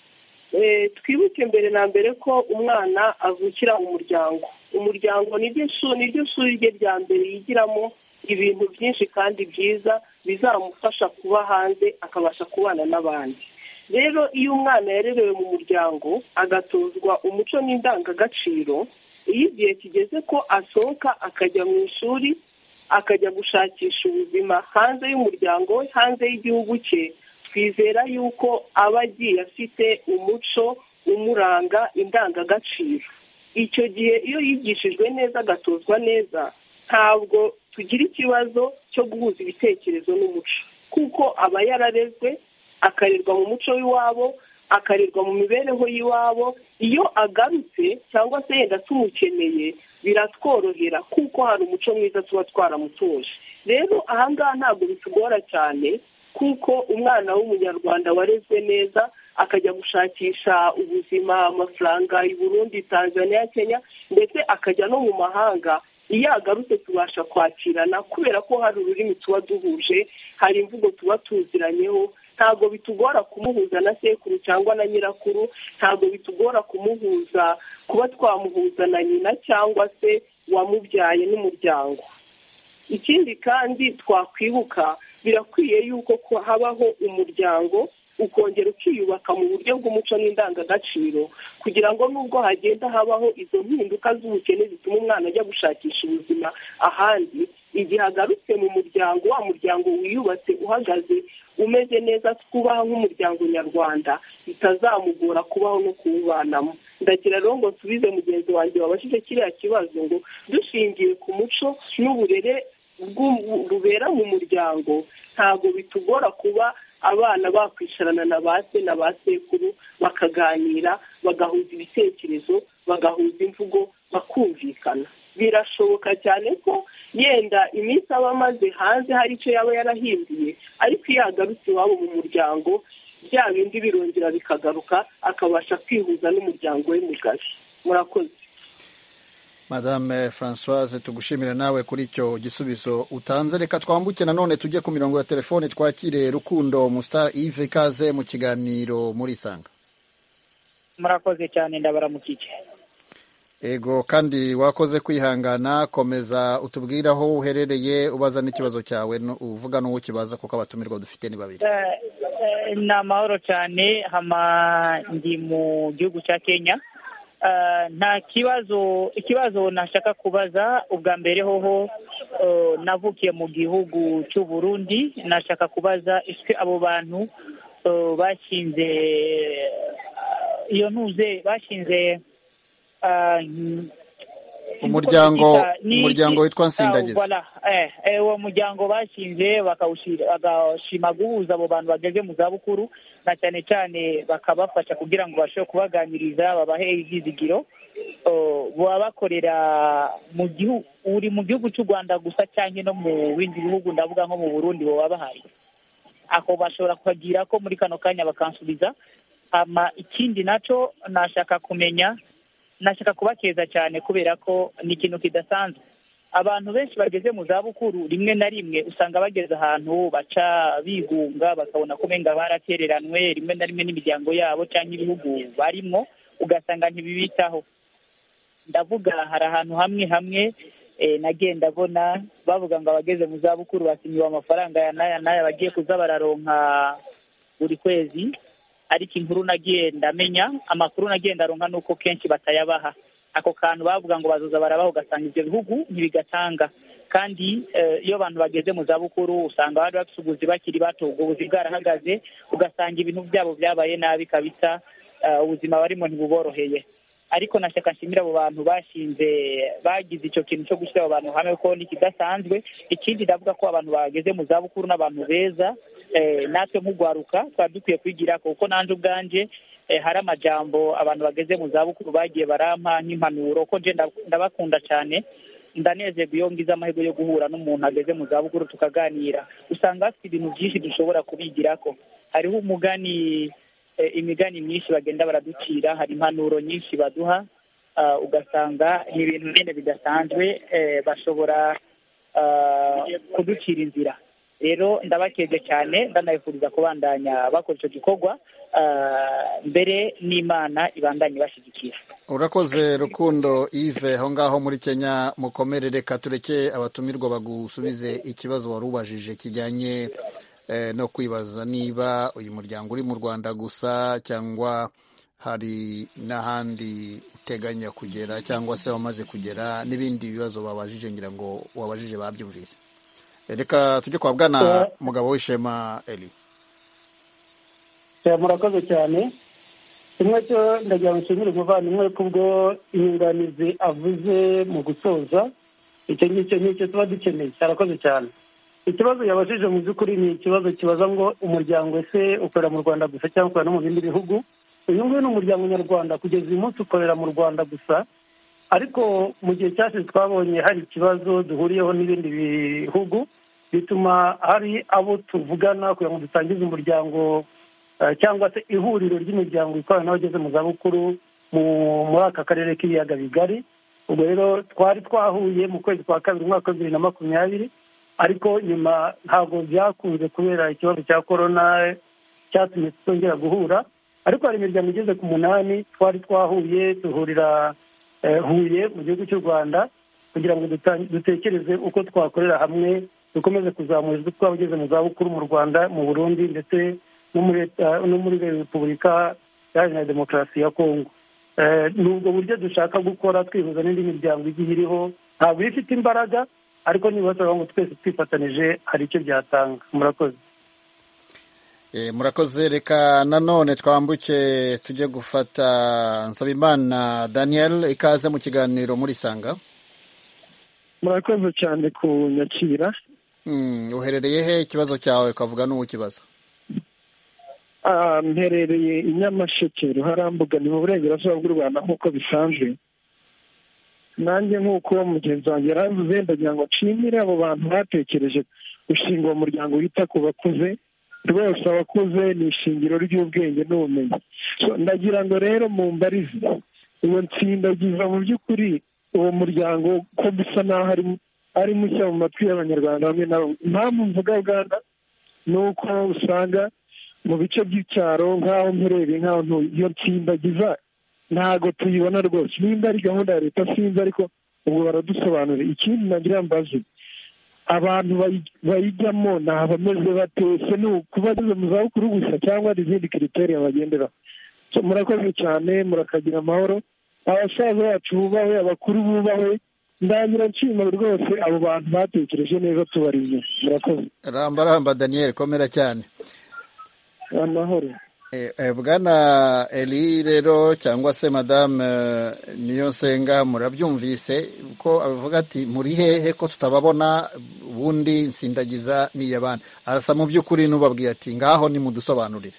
Twibuke mbere na mbere ko umwana avukira mu muryango. Umuryango niryo shuri niryo shuri rye rya mbere yigiramo ibintu byinshi kandi byiza bizamufasha kuba hanze akabasha kubana n'abandi. Rero iyo umwana yarerewe mu muryango agatozwa umuco n'indangagaciro, iyo igihe kigeze ko asohoka akajya mu ishuri akajya gushakisha ubuzima hanze y'umuryango we, hanze y'igihugu cye, twizera yuko aba agiye afite umuco umuranga, indangagaciro. Icyo gihe iyo yigishijwe neza agatozwa neza, ntabwo tugira ikibazo cyo guhuza ibitekerezo n'umuco, kuko aba yararezwe akarerwa mu muco w'iwabo, akarerwa mu mibereho y'iwabo. Iyo agarutse cyangwa se yenda tumukeneye biratworohera, kuko hari umuco mwiza tuba twaramutoje. Rero ahangaha ntabwo bitugora cyane, kuko umwana w'umunyarwanda warezwe neza akajya gushakisha ubuzima, amafaranga i Burundi, Tanzania, Kenya, ndetse akajya no mu mahanga, iyo agarutse tubasha kwakirana kubera ko hari ururimi tuba duhuje, hari imvugo tuba tuziranyeho. Ntabwo bitugora kumuhuza na sekuru cyangwa na nyirakuru, ntabwo bitugora kumuhuza kuba twamuhuza na nyina cyangwa se wamubyaye n'umuryango. Ikindi kandi twakwibuka, birakwiye yuko habaho umuryango ukongera ukiyubaka mu buryo bw'umuco n'indangagaciro, kugira ngo nubwo hagenda habaho izo mpinduka z'ubukene zituma umwana ajya gushakisha ubuzima ahandi, igihe agarutse mu muryango, wa muryango wiyubatse uhagaze umeze neza, twubaha nk'umuryango nyarwanda, bitazamugora kubaho no kuwubanamo. Ndagira rero ngo nsubize mugenzi wanjye wabashije kiriya kibazo, ngo dushingiye ku muco n'uburere bubera mu muryango, ntabwo bitugora kuba abana bakwisharana na ba se na ba sekuru bakaganira, bagahuza ibitekerezo, bagahuza imvugo, bakumvikana. Birashoboka cyane ko yenda iminsi aba amaze hanze hari icyo yaba yarahinduye, ariko iyo agarutse iwabo mu muryango, bya bindi birongera bikagaruka, akabasha kwihuza n'umuryango we mugari. Murakoze. Madame Françoise, tugushimira nawe kuri icyo gisubizo utanze. Reka twambuke nanone tujye ku mirongo ya telefone, twakire Rukundo Mustar Yves, ikaze mu kiganiro muri Isanga. Murakoze cyane, ndabaramukije. Ego, kandi wakoze kwihangana. Komeza utubwire aho uherereye, ubaza n'ikibazo cyawe, uvuga n'uwo kibaza kuko abatumirwa dufite ni babiri. Ni amahoro cyane, hama ndi mu gihugu cya Kenya. Nta kibazo ikibazo nashaka kubaza. Ubwa mbere hoho navukiye mu gihugu cy'u Burundi, nashaka kubaza ese abo bantu bashinze iyo ntuze bashinze umuryango umuryango witwa Nsindagiza. Voilà, eh uwo muryango bashinze bagashima guhuza abo bantu bageze mu zabukuru, na cyane cyane bakabafasha kugira ngo bashobore kubaganiriza, babahe ibyizigiro. Baba bakorera mu gihugu uri mu gihugu cy'u Rwanda gusa cyane no mu bindi bihugu, ndavuga nko mu Burundi bo bahari, ako bashobora kugira ko muri kano kanya bakansubiza. Ama ikindi naco nashaka kumenya, nashaka kubakeza cyane kubera ko ni ikintu kidasanzwe. Abantu benshi bageze mu zabukuru rimwe na rimwe usanga bageze ahantu baca bigunga, bakabona ko menga baratereranwe rimwe na rimwe n'imiryango yabo cyangwa ibihugu barimo, ugasanga ntibibitaho. Ndavuga hari ahantu hamwe hamwe e, nagenda bona bavuga ngo abageze mu zabukuru basinyiwe amafaranga ya naya naya bagiye kuza bararonka buri kwezi, ariko inkuru nagenda menya, amakuru nagenda aronka nuko kenshi batayabaha. ako kantu bavuga ngo bazoza barabaho, ugasanga ibyo bihugu ntibigatanga. kandi iyo abantu bageze mu zabukuru usanga bari bafite ubuzi bakiri bato, ubwo buzi bwarahagaze, ugasanga ibintu byabo byabaye nabi kabisa, ubuzima barimo ntibuboroheye. ariko nashaka nshimira abo bantu bashinze bagize icyo kintu cyo gushyira abo bantu hamwe ko ni kidasanzwe. Ikindi ndavuga ko abantu bageze mu zabukuru n'abantu beza, natwe nk'ugwaruka twari dukwiye kwigira, kuko nanjye ubwanjye hari amajambo abantu bageze mu zabukuru bagiye barampa nk'impanuro, ko nje ndabakunda cyane, ndanezerwa iyo ngize amahirwe yo guhura n'umuntu ageze mu zabukuru tukaganira. Usanga afite ibintu byinshi dushobora kubigirako. Hariho umugani, imigani myinshi bagenda baraducira, hari impanuro nyinshi baduha, ugasanga ni ibintu nyine bidasanzwe, bashobora kuducira inzira. Rero ndabakeje cyane, ndanabifuriza kubandanya bakora icyo gikorwa, mbere n'Imana ibandanye bashyigikira. Urakoze Rukundo Yves aho ngaho muri Kenya. Mukomere, reka tureke abatumirwa bagusubize ikibazo wari ubajije kijyanye no kwibaza niba uyu muryango uri mu Rwanda gusa cyangwa hari n'ahandi uteganya kugera cyangwa se wamaze kugera, n'ibindi bibazo babajije ngira ngo wabajije babyumvise. Reka tujye kwa Bwana Mugabo w'Ishema Eli. Murakoze cyane. Kimwe cyo ndagira ngo nshimire umuvandimwe kubwo inyunganizi avuze mu gusoza, icyo ngicyo nicyo tuba dukeneye. Arakoze cyane. Ikibazo yabajije mu by'ukuri ni ikibazo kibaza ngo umuryango ese ukorera mu Rwanda gusa cyangwa ukorera no mu bindi bihugu. Uyu nguyu ni umuryango nyarwanda, kugeza uyu munsi ukorera mu Rwanda gusa, ariko mu gihe cyashize twabonye hari ikibazo duhuriyeho n'ibindi bihugu, bituma hari abo tuvugana kugira ngo dutangize umuryango cyangwa se ihuriro ry'imiryango ikorana n'abageze mu zabukuru muri aka karere k'ibiyaga bigari. Ubwo rero twari twahuye mu kwezi kwa kabiri umwaka wa bibiri na makumyabiri, ariko nyuma ntabwo byakunze kubera ikibazo cya korona cyatumye tutongera guhura. Ariko hari imiryango igeze ku munani twari twahuye, duhurira Huye mu gihugu cy'u Rwanda kugira ngo dutekereze uko twakorera hamwe, dukomeze kuzamura ijwi tw'abageze mu zabukuru mu Rwanda, mu Burundi ndetse no muri Repubulika Iharanira Demokarasi ya Kongo. Ni ubwo buryo dushaka gukora, twihuza n'indi miryango igiye iriho, ntabwo ifite imbaraga, ariko niba tuvuga ngo twese twifatanije hari icyo byatanga. Murakoze. Murakoze. Reka nanone twambuke tujye gufata Nsabimana Daniel, ikaze mu kiganiro muri Sanga. Murakoze cyane kunyakira. Uherereye he? Ikibazo cyawe ukavuga n'uwo kibazo. Mperereye i Nyamasheke, Ruharambuga, ni mu burengerazuba bw'u Rwanda nk'uko bisanzwe. Nanjye nk'uko mugenzi wanjye yaravuze, ndagira ngo nshimire abo bantu batekereje gushinga uwo muryango wita ku bakuze. Rwose abakuze ni ishingiro ry'ubwenge n'ubumenyi. Ndagira ngo rero mu mbarizi uwo nsindagiza mu by'ukuri uwo muryango ko bisa naho ari mushya mu matwi y'Abanyarwanda bamwe na bamwe. Impamvu mvuga Bwana ni uko usanga mu bice by'icyaro nk'aho mperereye nk'aho iyo nsindagiza ntabwo tuyibona rwose. Nimba ari gahunda ya leta sinzi, ariko ubwo baradusobanurira. Ikindi nagira mbaze, abantu bayijyamo ni abameze batese, ni ukuba bageze mu zabukuru gusa cyangwa hari izindi kriteriya bagenderaho? Murakoze cyane, murakagira amahoro. Abasaza bacu bubahwe, abakuru bubahwe. Ndagira nshima rwose abo bantu batekereje neza, tubariye. Murakoze. Ramba ramba Daniel, komera cyane. Amahoro. Bwana Eli rero cyangwa se Madame Niyonsenga, murabyumvise ko avuga ati muri hehe ko tutababona, ubundi nsindagiza n'iyabana. Arasa mu by'ukuri n'ubabwiye ati ngaho ni mudusobanurire.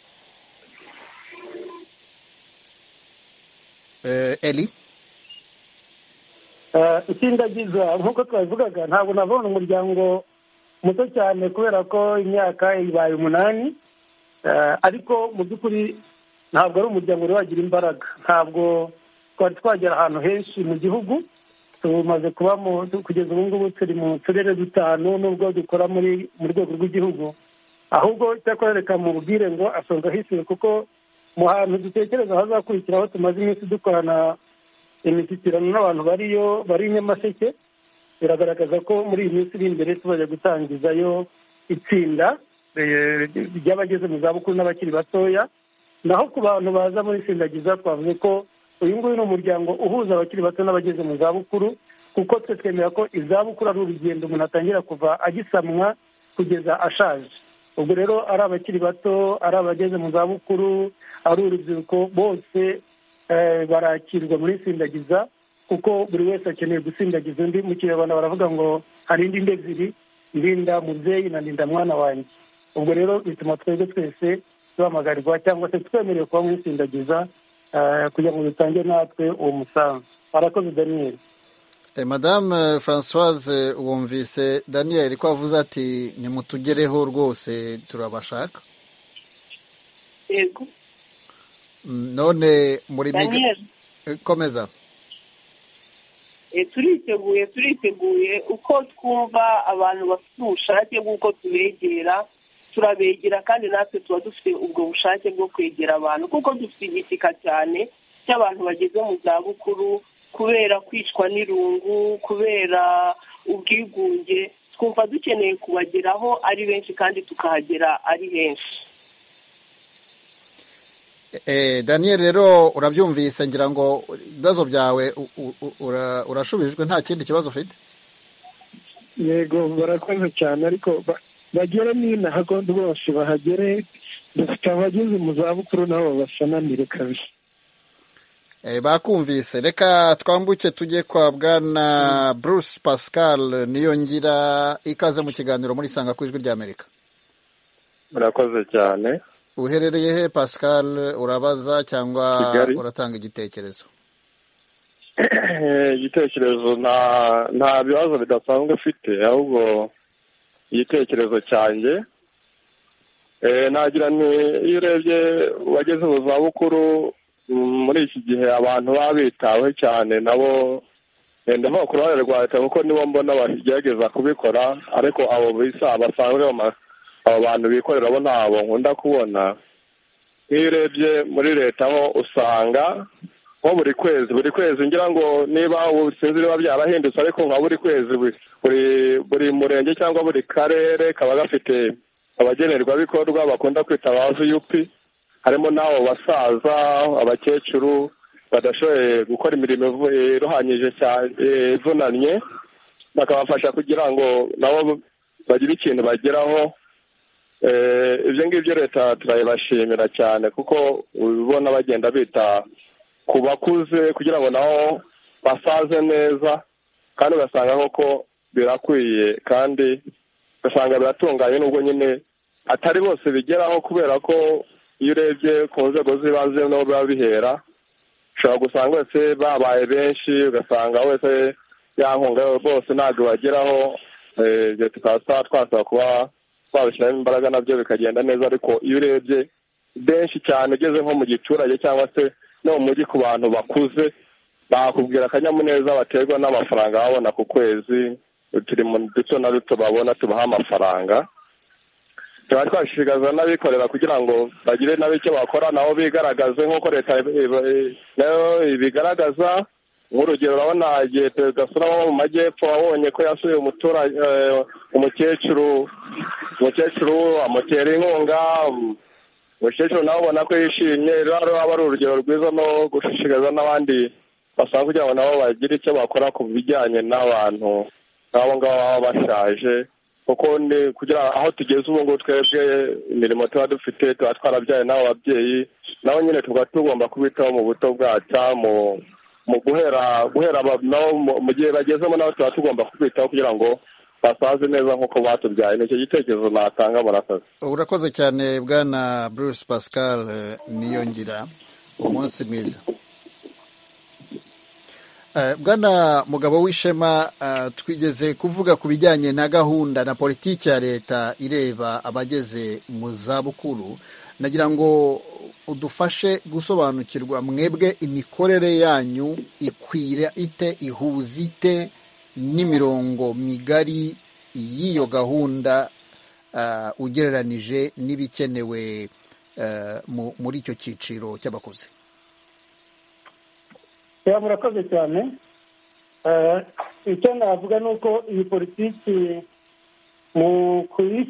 Eli? Nsindagiza nk'uko twabivugaga, ntabwo nabona umuryango muto cyane kubera ko imyaka ibaye umunani, ariko mu by'ukuri ntabwo ari umuryango wari wagira imbaraga. Ntabwo twari twagera ahantu henshi mu gihugu. Tumaze kubamo kugeza ubu ngubu turi mu turere dutanu, nubwo dukora muri mu rwego rw'igihugu. Ahubwo icyakora reka mubwire ngo asonga hisiwe, kuko mu hantu dutekereza hazakurikiraho tumaze iminsi dukorana imishyikirano n'abantu bariyo bari i Nyamasheke. Biragaragaza ko muri iyi minsi iri imbere tuzajya gutangizayo itsinda ry'abageze mu zabukuru n'abakiri batoya. Naho ku bantu baza muri Sindagiza twavuze ko uyu nguyu ni umuryango uhuza abakiri bato n'abageze mu zabukuru, kuko twe twemera ko izabukuru ari urugendo umuntu atangira kuva agisamwa kugeza ashaje. ubwo rero ari abakiri bato, ari abageze mu zabukuru, ari urubyiruko, bose barakirwa muri sindagiza, kuko buri wese akeneye gusindagiza undi. mu kinyarwanda baravuga ngo hari indi nda ebyiri, ndinda mubyeyi na ndinda mwana wanjye. ubwo rero bituma twebwe twese duhamagarirwa cyangwa se twemerewe kuba mu isindagiza kugira ngo dutange natwe uwo musanzu. arakoze Daniel. Madame Françoise, wumvise Daniel ko avuze ati nimutugereho rwose turabashaka. yego none muri Daniel komeza. turiteguye turiteguye uko twumva abantu bafite ubushake bw'uko tubegera turabegera, kandi natwe tuba dufite ubwo bushake bwo kwegera abantu, kuko dufite igishyika cyane cy'abantu bageze mu zabukuru kubera kwicwa n'irungu, kubera ubwigunge. twumva dukeneye kubageraho ari benshi kandi tukahagera ari henshi. Eh, Daniel rero urabyumvise, ngira ngo ibibazo byawe urashubijwe, nta kindi kibazo ufite? yego barakoze cyane, ariko bagere n'inaha rwose bahagere, dufite abageze mu zabukuru nabo basananire kabisa. Eh, bakumvise. Reka twambuke tujye kwa bwana Bruce Pascal Niyongira, ikaze mu kiganiro muri Sanga ku Ijwi ry'Amerika. Murakoze cyane. Uherereye he Pascal? Urabaza cyangwa uratanga igitekerezo? igitekerezo nta nta bibazo bidasanzwe ufite, ahubwo igitekerezo cyanjye eh nagira ni iyo urebye wageze mu zabukuru muri iki gihe abantu babitaweho cyane, nabo ndavuga ku ruhare rwa leta kuko nibo mbona bagerageza kubikora, ariko abo bisa basanzwe abo bantu bikorera bo ntabo nkunda kubona. Iyo urebye muri leta ho usanga nko buri kwezi buri kwezi ngira ngo niba ubusinzi niba byarahindutse, ariko nka buri kwezi buri buri murenge cyangwa buri karere kaba gafite abagenerwa bikorwa bakunda kwita ba V U P, harimo n'abo basaza abakecuru badashoboye gukora imirimo iruhanyije cyane ivunanye, bakabafasha kugira ngo nabo bagire ikintu bageraho. ibyo ngibyo leta turayibashimira cyane, kuko ubona bagenda bita ku bakuze kugira ngo nabo basaze neza, kandi ugasanga koko birakwiye kandi ugasanga biratunganye, nubwo nyine atari bose bigeraho, kubera ko iyo urebye ku nzego z'ibanze nabo biba bihera, ushobora gusanga wese babaye benshi, ugasanga wese yankunga bose ntabwo bageraho. ibyo tukaba twasaba kuba babishyiramo imbaraga nabyo bikagenda neza, ariko iyo urebye benshi cyane ugeze nko mu giturage cyangwa se no mu mujyi ku bantu bakuze, bakubwira akanyamuneza baterwa n'amafaranga babona ku kwezi, uturimo duto na duto babona tubaha amafaranga. tuba twashishikariza n'abikorera kugira ngo bagire nabo icyo bakora, nabo bigaragaze nk'uko leta nayo ibigaragaza. nk'urugero urabona igihe perezida Sura mu majyepfo wabonye ko yasuye umuturage umukecuru umukecuru amutera inkunga, umukecuru nawe ubona ko yishimye. rero aba ari urugero rwiza no gushishikariza n'abandi basanzwe kugira ngo nabo bagire icyo bakora ku bijyanye n'abantu n'abo ngabo baba bashaje, kuko ni kugira aho tugeze ubu ngubu twebwe imirimo tuba dufite tuba twarabyaye n'abo babyeyi, nabo nyine tuba tugomba kubitaho mu buto bwacu, mu mu guhera guhera mu gihe bagezemo nabo tuba tugomba kubitaho kugira ngo basaze neza nk'uko batubyaye. nicyo gitekerezo natanga. murakoze. Urakoze cyane bwana Bruce Pascal Niyongira, umunsi mwiza. Bwana Mugabo w'Ishema, twigeze kuvuga ku bijyanye na gahunda na politiki ya leta ireba abageze mu zabukuru. Nagira ngo udufashe gusobanukirwa mwebwe imikorere yanyu ikwira ite, ihuza ite n'imirongo migari y'iyo gahunda ugereranije n'ibikenewe muri icyo cyiciro cy'abakuze. murakoze cyane. icyo navuga ni uko iyi politiki mu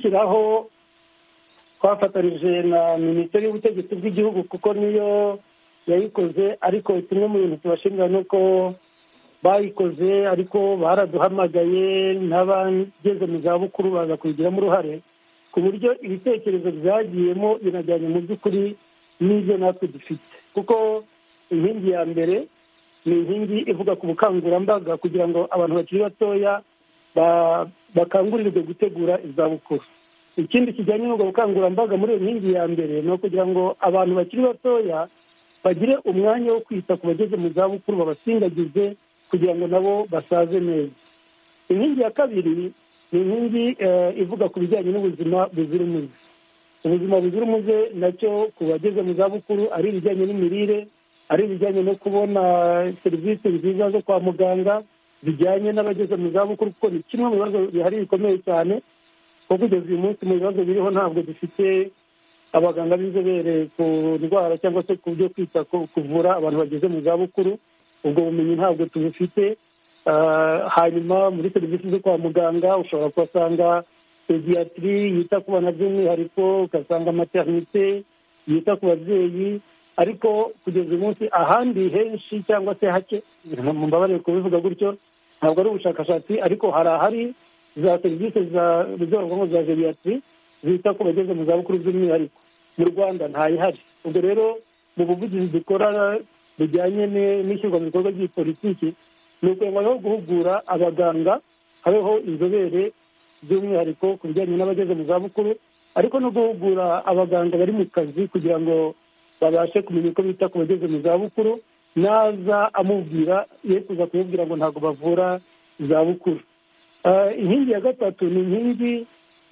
kuyishyiraho twafatanije na minisiteri y'ubutegetsi bw'igihugu, kuko niyo yayikoze, ariko kimwe mu bintu tubashimira ni uko bayikoze ariko baraduhamagaye n'abageze mu zabukuru baza kubigiramo uruhare, ku buryo ibitekerezo byagiyemo binajyanye mu by'ukuri n'ibyo natwe dufite, kuko inkingi ya mbere ni inkingi ivuga ku bukangurambaga kugira ngo abantu bakiri batoya bakangurirwe gutegura izabukuru. Ikindi kijyanye n'ubwo bukangurambaga muri iyo nkingi ya mbere ni ukugira ngo abantu bakiri batoya bagire umwanya wo kwita ku bageze mu zabukuru, babasindagize kugira ngo nabo basaze neza. Inkingi ya kabiri ni inkingi ivuga ku bijyanye n'ubuzima buzira umuze. Ubuzima buzira umuze nacyo ku bageze mu zabukuru ari ibijyanye n'imirire, ari ibijyanye no kubona serivisi nziza zo kwa muganga bijyanye n'abageze mu zabukuru, kuko ni kimwe mu bibazo bihari bikomeye cyane, kuko kugeza uyu munsi mu bibazo biriho ntabwo dufite abaganga b'inzobere ku ndwara cyangwa se ku byo kwita kuvura abantu bageze mu zabukuru. Ubwo bumenyi ntabwo tubufite. Hanyuma muri serivisi zo kwa muganga ushobora kuhasanga pediyatiri yita ku bana by'umwihariko, ugasanga materinite yita ku babyeyi, ariko kugeza uyu munsi ahandi henshi cyangwa se hake, mbabarire kubivuga gutyo, ntabwo ari ubushakashatsi, ariko hari ahari za serivisi z'abaganga za pediyatiri zita ku bageze mu zabukuru by'umwihariko. Mu Rwanda ntayihari. Ubwo rero mu buvugizi dukora bijyanye n'ishyirwa mu bikorwa by'ipolitiki ni ukugira ngo guhugura abaganga, habeho inzobere by'umwihariko ku bijyanye n'abageze mu zabukuru, ariko no guhugura abaganga bari mu kazi kugira ngo babashe kumenya uko bita ku bageze mu zabukuru, naza amubwira ye kuza kumubwira ngo ntabwo bavura izabukuru. Inkingi ya gatatu ni inkingi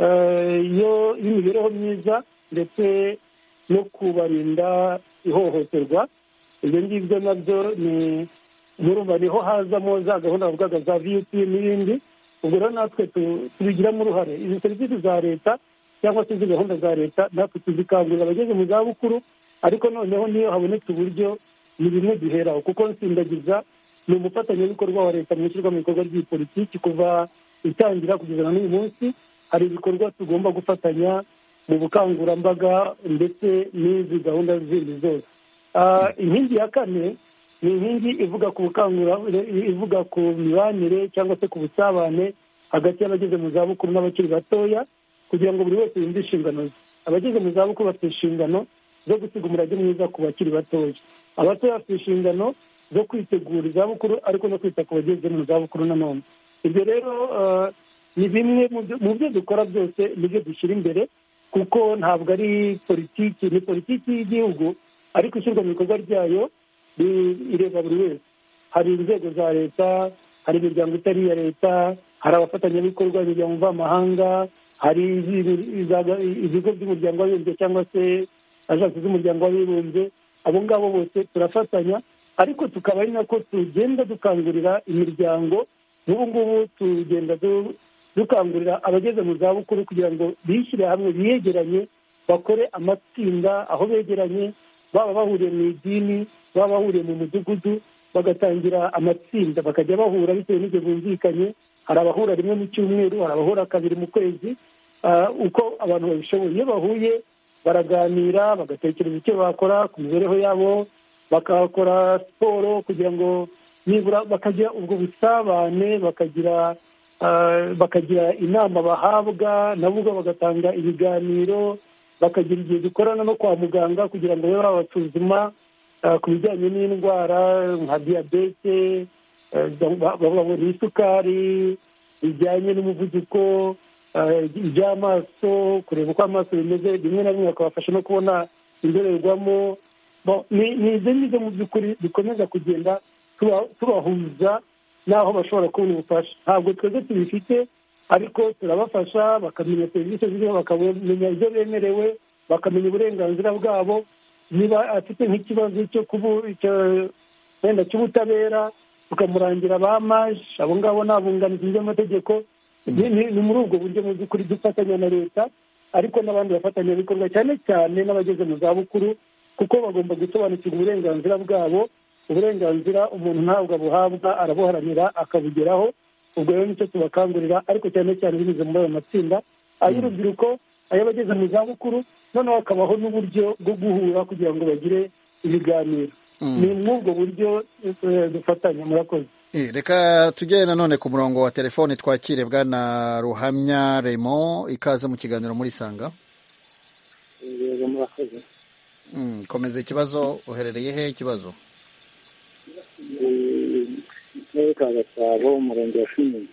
y'imibereho myiza ndetse no kubarinda ihohoterwa. Ibyo ngibyo nabyo ni murumva niho hazamo za gahunda bavugaga za V U P n'ibindi. Ubwo rero natwe tubigiramo uruhare. Izi serivisi za leta cyangwa se izi gahunda za leta natwe tuzikangurira abageze mu zabukuru, ariko noneho niyo habonetse uburyo ni bimwe duheraho, kuko Nsindagiza ni umufatanyabikorwa wa leta mu ishyirwa mu bikorwa by'ipolitiki kuva itangira kugeza na n'uyu munsi. Hari ibikorwa tugomba gufatanya mu bukangurambaga ndetse n'izi gahunda zindi zose. Inkingi ya kane ni inkingi ivuga ku bukangurambaga, ivuga ku mibanire cyangwa se ku busabane hagati y'abageze mu zabukuru n'abakiri batoya, kugira ngo buri wese yumve inshingano ze. Abageze mu zabukuru bafite inshingano zo gusiga umurage mwiza ku bakiri batoya, abatoya bafite inshingano zo kwitegura izabukuru ariko no kwita ku bageze mu zabukuru nanone. Ibyo rero ni bimwe mu byo dukora byose nibyo dushyira imbere, kuko ntabwo ari politiki, ni politiki y'igihugu ariko ishyirwa mu bikorwa ryayo ireba buri wese. Hari inzego za leta, hari imiryango itari iya leta, hari abafatanyabikorwa, imiryango mvamahanga, hari ibigo by'umuryango w'abibumbye cyangwa se ajansi z'umuryango w'abibumbye. Abo ngabo bose turafatanya, ariko tukaba ari nako tugenda dukangurira imiryango. N'ubu ngubu tugenda dukangurira abageze mu zabukuru kugira ngo bishyire hamwe, biyegeranye, bakore amatsinda aho begeranye, baba bahuriye mu idini, baba bahuriye mu mudugudu, bagatangira amatsinda bakajya bahura bitewe n'ibyo bumvikanye. Hari abahura rimwe mu cyumweru, hari abahura kabiri mu kwezi, uko abantu babishoboye. Iyo bahuye baraganira, bagatekereza icyo bakora ku mibereho yabo, bakakora siporo kugira ngo nibura bakagira ubwo busabane, bakagira bakagira inama bahabwa, nabo ubwo bagatanga ibiganiro, bakagira igihe dukorana no kwa muganga kugira ngo babe babasuzuma ku bijyanye n'indwara nka diyabete, babona isukari, bijyanye n'umuvuduko, iby'amaso, kureba uko amaso bimeze, rimwe na rimwe bakabafasha no kubona indorerwamo. Ni ibyo ngibyo mu by'ukuri dukomeza kugenda tubahuza n'aho bashobora kubona ubufasha. Ntabwo twebwe tubifite, ariko turabafasha bakamenya serivisi ziriho, bakamenya ibyo bemerewe, bakamenya uburenganzira bwabo. Niba afite nk'ikibazo cyo wenda cy'ubutabera, tukamurangira ba maje, abo ngabo ni abunganizi by'amategeko. Ni muri ubwo buryo mu by'ukuri dufatanya na leta, ariko n'abandi bafatanyabikorwa, cyane cyane n'abageze mu zabukuru, kuko bagomba gusobanukirwa uburenganzira bwabo. Uburenganzira umuntu ntabwo abuhabwa, arabuharanira akabugeraho. Ubwo rero nicyo tubakangurira, ariko cyane cyane binyuze muri ayo matsinda ay'urubyiruko, ay'abageze mu zabukuru, noneho hakabaho n'uburyo bwo guhura kugira ngo bagire ibiganiro ni mw'ubwo buryo dufatanya. murakoze. reka tujye nanone ku murongo wa telefoni twakire bwana Ruhamya Raymond, ikaze mu kiganiro muri Sanga. murakoze. komeza ikibazo, uherereye he ikibazo? Akarere ka Gasabo, umurenge wa Kinyinya.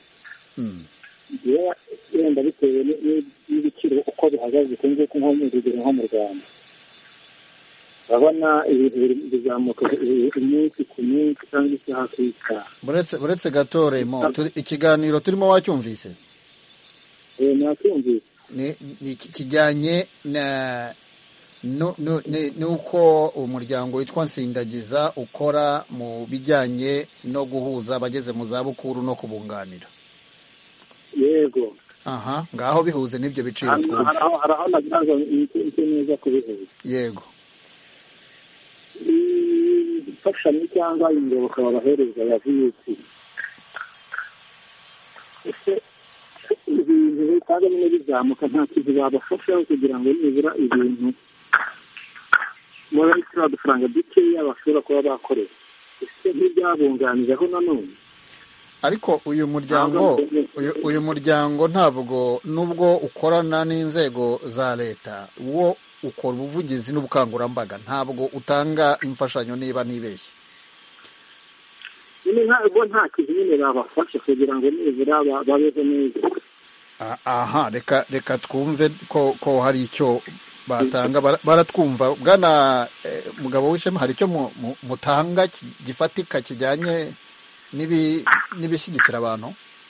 Wenda bitewe n'ibiciro uko bihagaze ku nguko nko mu rugero nko mu Rwanda, urabona ibintu bizamuka umunsi ku munsi cyangwa isaha ku isaha. buretse buretse gato Raymond, ikiganiro turimo wacyumvise? eh nacyumvise. ni kijyanye na nuko umuryango witwa Nsindagiza ukora mu bijyanye no guhuza abageze mu zabukuru no kubunganira. Yego. aha ngaho bihuze n'ibyo biciro twumva. hari aho nagirango nicyo neza kubihuza. Yego. imfashanyo cyangwa ingoboka babahereza ya V U P, ese ibintu kandi nyine bizamuka nta kintu babafashaho kugira ngo nibura ibintu muri turiya dufaranga dukeya bashobora kuba bakorera, ese ntibyabunganiraho nanone? Ariko uyu muryango uyu, uyu muryango ntabwo nubwo ukorana n'inzego za leta, wo ukora ubuvugizi n'ubukangurambaga, ntabwo utanga imfashanyo niba nibeshye. nyine ntabwo nta kintu nyine babafasha kugira ngo nibura babeho neza. aha reka reka twumve ko ko hari icyo batanga, baratwumva. bwana eh, mugabo w'ishema, hari icyo mutanga gifatika kijyanye n'ibishyigikira abantu?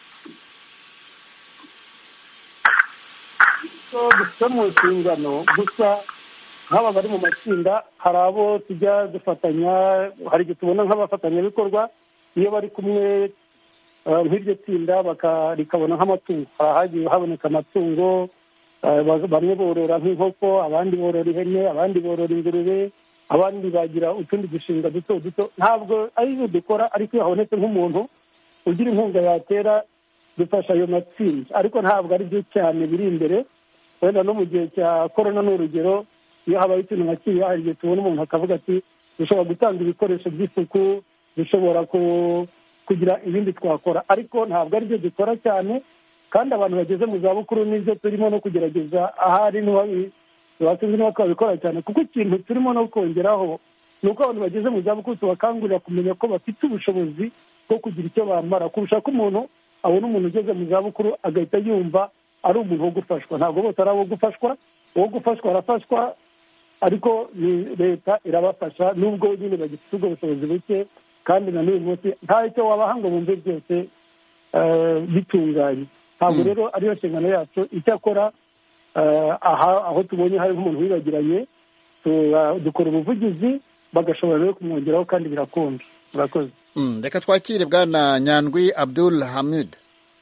dufite mu nshingano gusa nk'aba bari mu matsinda, hari abo tujya dufatanya, hari igihe tubona nk'abafatanyabikorwa iyo bari kumwe nk'iryo tsinda rikabona nk'amatungo. hari ahagiye haboneka amatungo, bamwe borora nk'inkoko, abandi borora ihene, abandi borora ingurube, abandi bagira utundi dushinga duto duto. ntabwo ari ibyo dukora, ariko iyo habonetse nk'umuntu ugira inkunga yatera dufasha ayo matsinda, ariko ntabwo ari byo cyane biri imbere. wenda no mu gihe cya korona ni urugero, iyo habaye ikintu nka kiriya, hari igihe tubona umuntu akavuga ati dushobora gutanga ibikoresho by'isuku, dushobora kugira ibindi twakora, ariko ntabwo ari byo dukora cyane. kandi abantu bageze mu zabukuru n'ibyo turimo no kugerageza, ahari ntiwasinzi niba twabikora cyane, kuko ikintu turimo no kongeraho ni uko abantu bageze mu zabukuru tubakangurira kumenya ko bafite ubushobozi bwo kugira icyo bamara, kurusha ko umuntu abona umuntu ugeze mu zabukuru agahita yumva ari umuntu wo gufashwa. ntabwo bose ari abo gufashwa, uwo gufashwa arafashwa, ariko leta irabafasha nubwo nyine bagifite ubwo bushobozi buke, kandi na n'uyu munsi nta icyo wabaha ngo bumve byose bitunganye. ntabwo rero ariyo nshingano yacu. icyakora aha aho tubonye hari nk'umuntu wibagiranye, dukora ubuvugizi bagashobora rero kumwongeraho, kandi birakunda. murakoze. reka twakire bwana Nyandwi Abdul Hamid.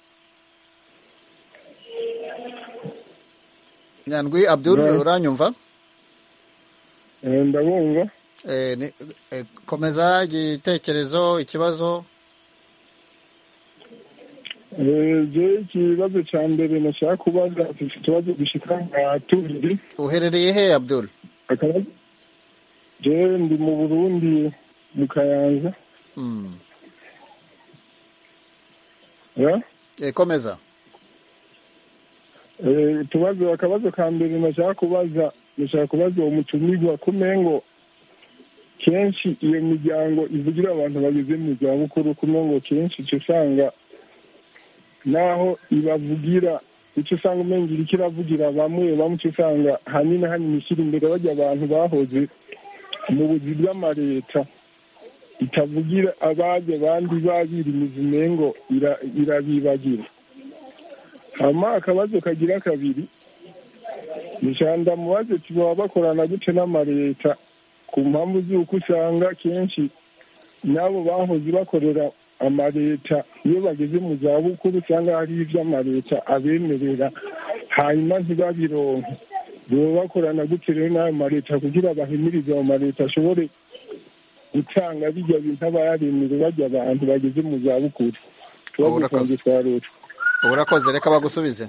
Nyandwi Abdul, uranyumva? ndabumva. komeza igitekerezo, ikibazo. je ikibazo cya mbere nashaka kubaza, afite ikibazo gishika nka tubiri. uherereye he Abdul? je ndi mu Burundi mu Kayanza. mm. ya e, komeza. eh tubazo akabazo ka mbere nashaka kubaza nashaka kubaza umutumirwa kumengo kenshi iyo miryango ivugira abantu bageze mu zabukuru, kumengo kenshi cyo usanga naho ibavugira icyo usanga umengira ikiravugira bamwe bamwe, cyo usanga hanini hanini ishyira imbere bajya abantu bahoze mu buzi bw'amareta, itavugira abaje bandi babiri imizimengo irabibagira. hama akabazo kagira kabiri, nishanda mubaze tubaba bakorana gute n'amareta, ku mpamvu z'uko usanga kenshi nabo bahoze bakorera amareta iyo bageze mu zabukuru usanga hari iby'amareta abemerera hanyuma ntibabironke. baba bakorana gute rero n'ayo mareta kugira bahimirize ayo mareta ashobore gutanga bijya bintu aba yaremere bajya abantu bageze mu zabukuru? tubagufunze twarota. urakoze, reka bagusubize.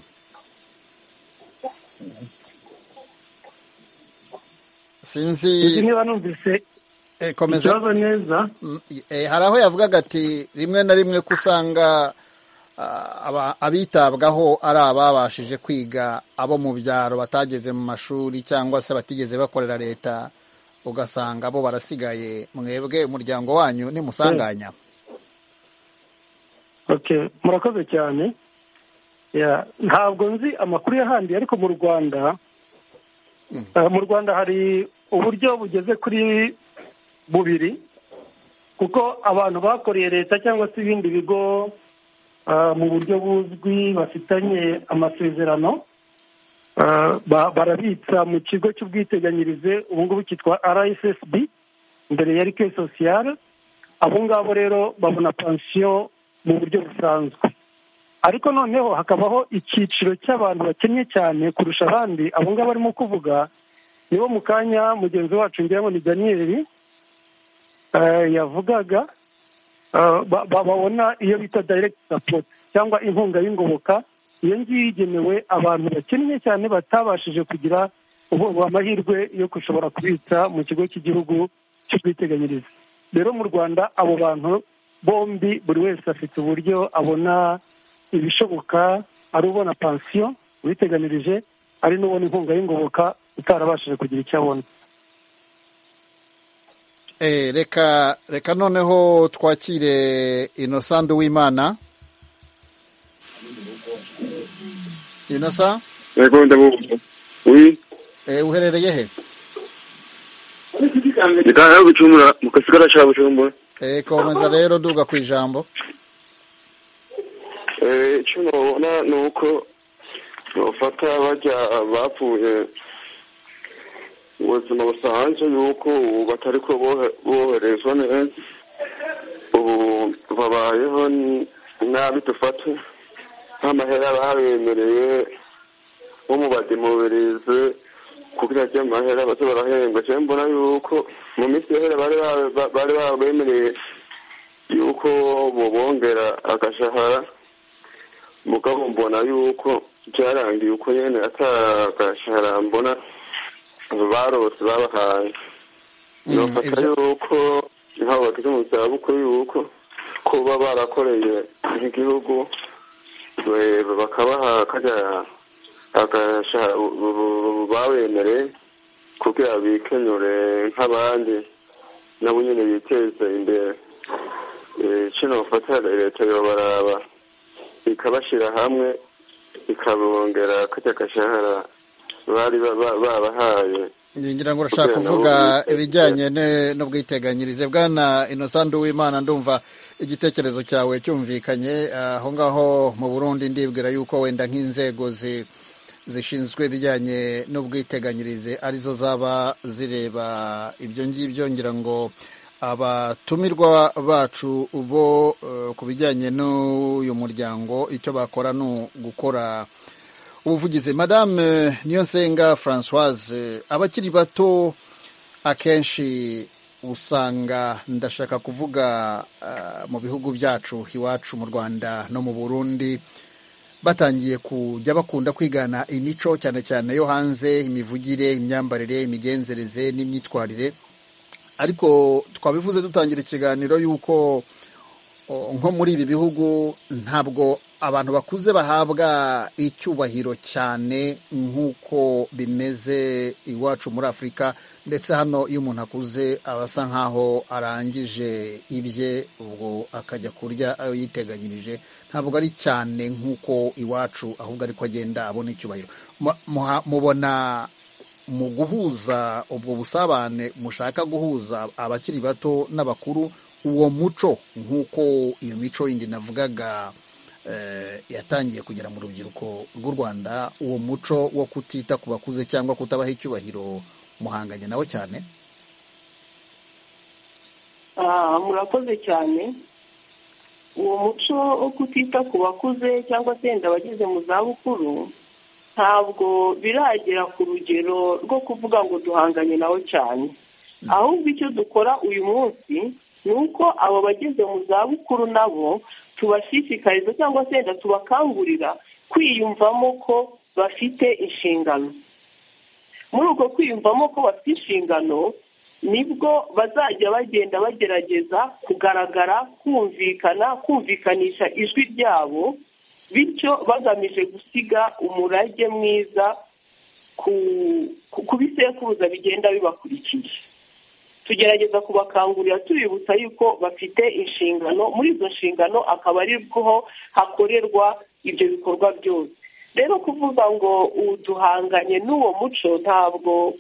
sinzi niba numvise ikibazo neza hari aho yavugaga ati rimwe na rimwe ko usanga abitabwaho ari ababashije kwiga abo mu byaro batageze mu mashuri cyangwa se batigeze bakorera leta, ugasanga bo barasigaye, mwebwe umuryango wanyu nimusanganya. murakoze cyane. ntabwo nzi amakuru y'ahandi, ariko mu Rwanda mu Rwanda hari uburyo bugeze kuri bubiri, kuko abantu bakoreye leta cyangwa se ibindi bigo mu buryo buzwi bafitanye amasezerano barabitsa mu kigo cy'ubwiteganyirize, ubu ngubu cyitwa R S S B, mbere yari ke sosiyale. abo ngabo rero babona pansiyo mu buryo busanzwe, ariko noneho hakabaho icyiciro cy'abantu bakennye cyane kurusha abandi. abo ngabo barimo kuvuga nibo mu kanya mugenzi wacu ngira ngo ni Daniel yavugaga, babona iyo bita direct support cyangwa inkunga y'ingoboka. iyo ngiyo igenewe abantu bakennye cyane batabashije kugira amahirwe yo gushobora kubitsa mu kigo cy'igihugu cy'ubwiteganyirize. rero mu Rwanda abo bantu bombi buri wese afite uburyo abona ibishoboka, ari ubona pansiyo witeganirije, ari n'ubona inkunga y'ingoboka utarabashije kugira icyo abona. reka reka noneho twakire Innocent Uwimana. Innocent? Yego ndabumva. Oui. Eh uherereye he? Ndikana Bujumbura mu kasigara cha Bujumbura. Eh komeza rero duga ku ijambo. Eh cyo nobona nuko ufata bajya bapfuye ubuzima busanzwe yuko ubu batari ko boherezwa neza, ubu babayeho nabi. dufate nk'amahera babemereye bo mu bademoberize kugira ngo amahera baze barahembwa. cyane mbona yuko mu minsi yahera bari babemereye yuko bobongera agashahara, mugabo mbona yuko byarangiye uko nyene atagashahara mbona barose babahaye. nofata yuko nk'abo bageze mu zabukuru yuko kuba barakoreye nk'igihugu bakabaha kajya agashahara babemereye kugira bikenyure nk'abandi nabo nyene biteze imbere. kino nofata leta yobaraba ikabashyira hamwe ikabongera kajya gashahara bari babahaye. ngira ngo urashaka kuvuga ibijyanye n'ubwiteganyirize. bwana Innocent Uwimana, ndumva igitekerezo cyawe cyumvikanye. aho ngaho mu Burundi ndibwira yuko wenda nk'inzego zishinzwe ibijyanye n'ubwiteganyirize arizo zaba zireba ibyo ngibyo. ngira ngo abatumirwa bacu bo ku bijyanye n'uyu muryango icyo bakora ni gukora ubuvugizi. Madame Niyonsenga Françoise, abakiri bato akenshi usanga, ndashaka kuvuga mu bihugu byacu iwacu mu Rwanda no mu Burundi, batangiye kujya bakunda kwigana imico cyane cyane yo hanze, imivugire, imyambarire, imigenzereze n'imyitwarire. ariko twabivuze dutangira ikiganiro yuko nko muri ibi bihugu ntabwo abantu bakuze bahabwa icyubahiro cyane nk'uko bimeze iwacu muri Afurika, ndetse hano iyo umuntu akuze aba asa nk'aho arangije ibye ubwo akajya kurya ayo yiteganyirije. ntabwo ari cyane nk'uko iwacu, ahubwo ariko agenda abona icyubahiro. mubona mu guhuza ubwo busabane mushaka guhuza abakiri bato n'abakuru, uwo muco nk'uko iyo mico yindi navugaga yatangiye kugera mu rubyiruko rw'u Rwanda, uwo muco wo kutita ku bakuze cyangwa kutabaha icyubahiro muhanganye nawo cyane? murakoze cyane. uwo muco wo kutita ku bakuze cyangwa se wenda abageze mu zabukuru ntabwo biragera ku rugero rwo kuvuga ngo duhanganye nawo cyane, ahubwo icyo dukora uyu munsi ni uko abo bageze mu zabukuru nabo tubashishikariza cyangwa se wenda tubakangurira kwiyumvamo ko bafite inshingano. muri uko kwiyumvamo ko bafite inshingano nibwo bazajya bagenda bagerageza kugaragara, kumvikana kumvikanisha ijwi ryabo, bityo bagamije gusiga umurage mwiza ku bisekuruza bigenda bibakurikiye. Tugerageza kubakangurira tubibutsa yuko bafite inshingano, muri izo nshingano akaba ari bwo hakorerwa ibyo bikorwa byose. Rero kuvuga ngo uduhanganye n'uwo muco ntabwo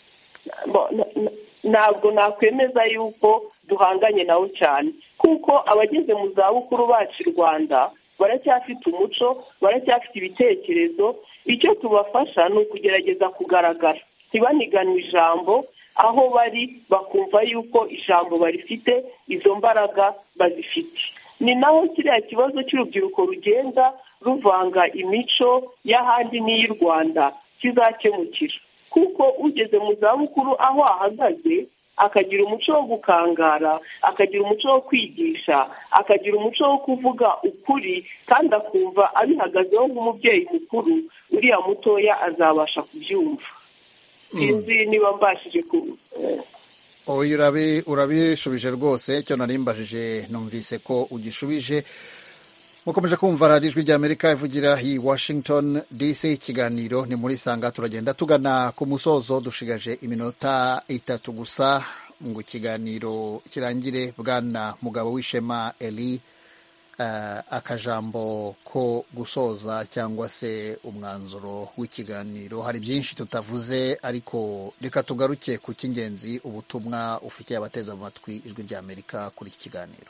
ntabwo nakwemeza yuko duhanganye nawo cyane, kuko abageze mu zabukuru bacu i Rwanda baracyafite umuco, baracyafite ibitekerezo. Icyo tubafasha ni ukugerageza kugaragara, ntibaniganwe ijambo, aho bari bakumva yuko ijambo barifite, izo mbaraga bazifite. Ni naho kiriya kibazo cy'urubyiruko rugenda ruvanga imico y'ahandi n'iy'u Rwanda kizakemukira, kuko ugeze mu zabukuru aho ahagaze akagira umuco wo gukangara, akagira umuco wo kwigisha, akagira umuco wo kuvuga ukuri, kandi akumva abihagazeho nk'umubyeyi mukuru, uriya mutoya azabasha kubyumva. Sinzi niba mbashije ku urabishubije rwose. Icyo nari mbajije numvise ko ugishubije. mukomeje kumva radiyo ijwi ry'Amerika ivugira i Washington D C. Ikiganiro ni muri Sanga. Turagenda tugana ku musozo, dushigaje iminota itatu gusa ngo ikiganiro kirangire. Bwana Mugabo w'Ishema Eli, uh, akajambo ko gusoza cyangwa se umwanzuro w'ikiganiro. Hari byinshi tutavuze, ariko reka tugaruke ku cy'ingenzi, ubutumwa ufitiye abateza amatwi ijwi ry'Amerika kuri iki kiganiro.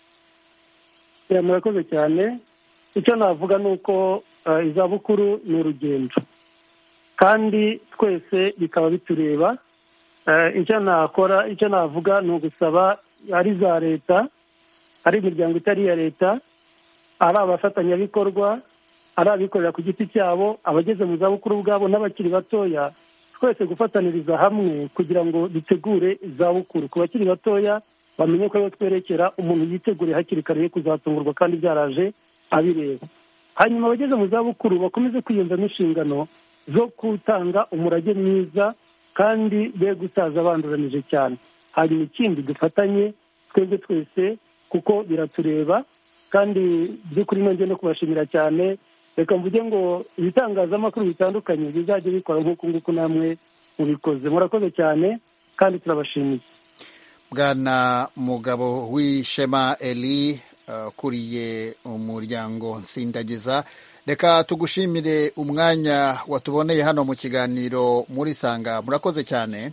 Murakoze cyane. Icyo navuga ni uko izabukuru ni urugendo, kandi twese bikaba bitureba. Icyo nakora, icyo navuga ni ugusaba ari za leta, ari imiryango itari iya leta, ari abafatanyabikorwa, ari abikorera ku giti cyabo, abageze mu zabukuru ubwabo n'abakiri batoya, twese gufataniriza hamwe kugira ngo dutegure izabukuru. Ku bakiri batoya bamenye ko twerekera umuntu yiteguriye hakiri kare kuzatungurwa kandi byaraje abireba. Hanyuma abageze mu zabukuru bakomeze kwiyumvamo inshingano zo gutanga umurage mwiza kandi be gusaza banduranije cyane. Hanyuma ikindi dufatanye twebwe twese kuko biratureba, kandi by'ukuri nongeye no kubashimira cyane. Reka mvuge ngo ibitangazamakuru bitandukanye bizajya bikora nk'uko nguko namwe mubikoze. Murakoze cyane kandi turabashimiye. Bwana Mugabo w'Ishema Eli, ukuriye uh, umuryango Nsindagiza, reka tugushimire umwanya watuboneye hano mu kiganiro muri Sanga. Murakoze cyane.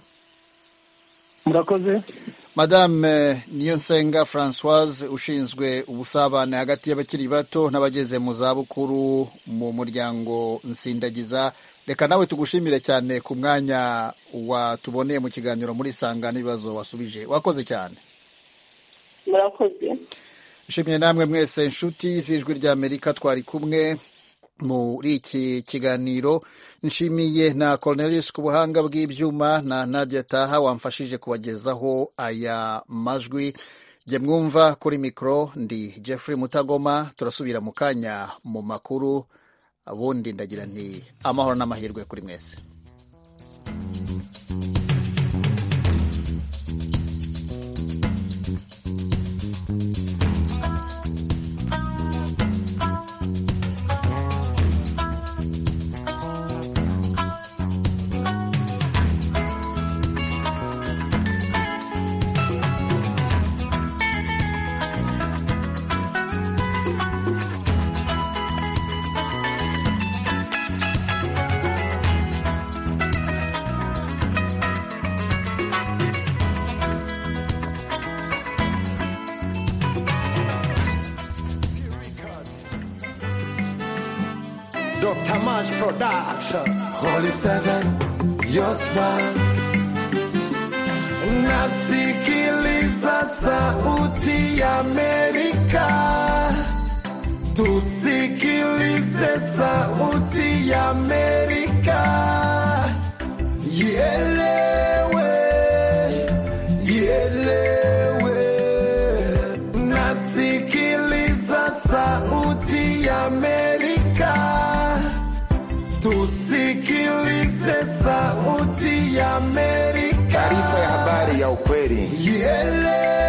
Murakoze. Madame Niyonsenga Françoise, ushinzwe ubusabane hagati y'abakiri bato n'abageze mu zabukuru mu muryango Nsindagiza, reka nawe tugushimire cyane ku mwanya watuboneye mu kiganiro muri Sanga n'ibibazo wasubije. Wakoze cyane. Murakoze. Nshimiye namwe mwese inshuti z'ijwi ry'Amerika twari kumwe muri iki kiganiro. Nshimiye na Cornelius ku buhanga bw'ibyuma na Nadia Taha wamfashije kubagezaho aya majwi. Jye mwumva kuri mikro ndi Jeffrey Mutagoma. Turasubira mu kanya mu makuru, abundi ndagira nti amahoro n'amahirwe kuri mwese. Doctor Mash Production, Holy Seven, your smile. Nasikiliza sauti ya Amerika, tusikilize sauti ya Amerika, ielewe, ielewe. Nasikiliza sauti ya Amerika, tusikilize sauti ya Amerika. Taarifa ya habari ya ukweli. Ielewe.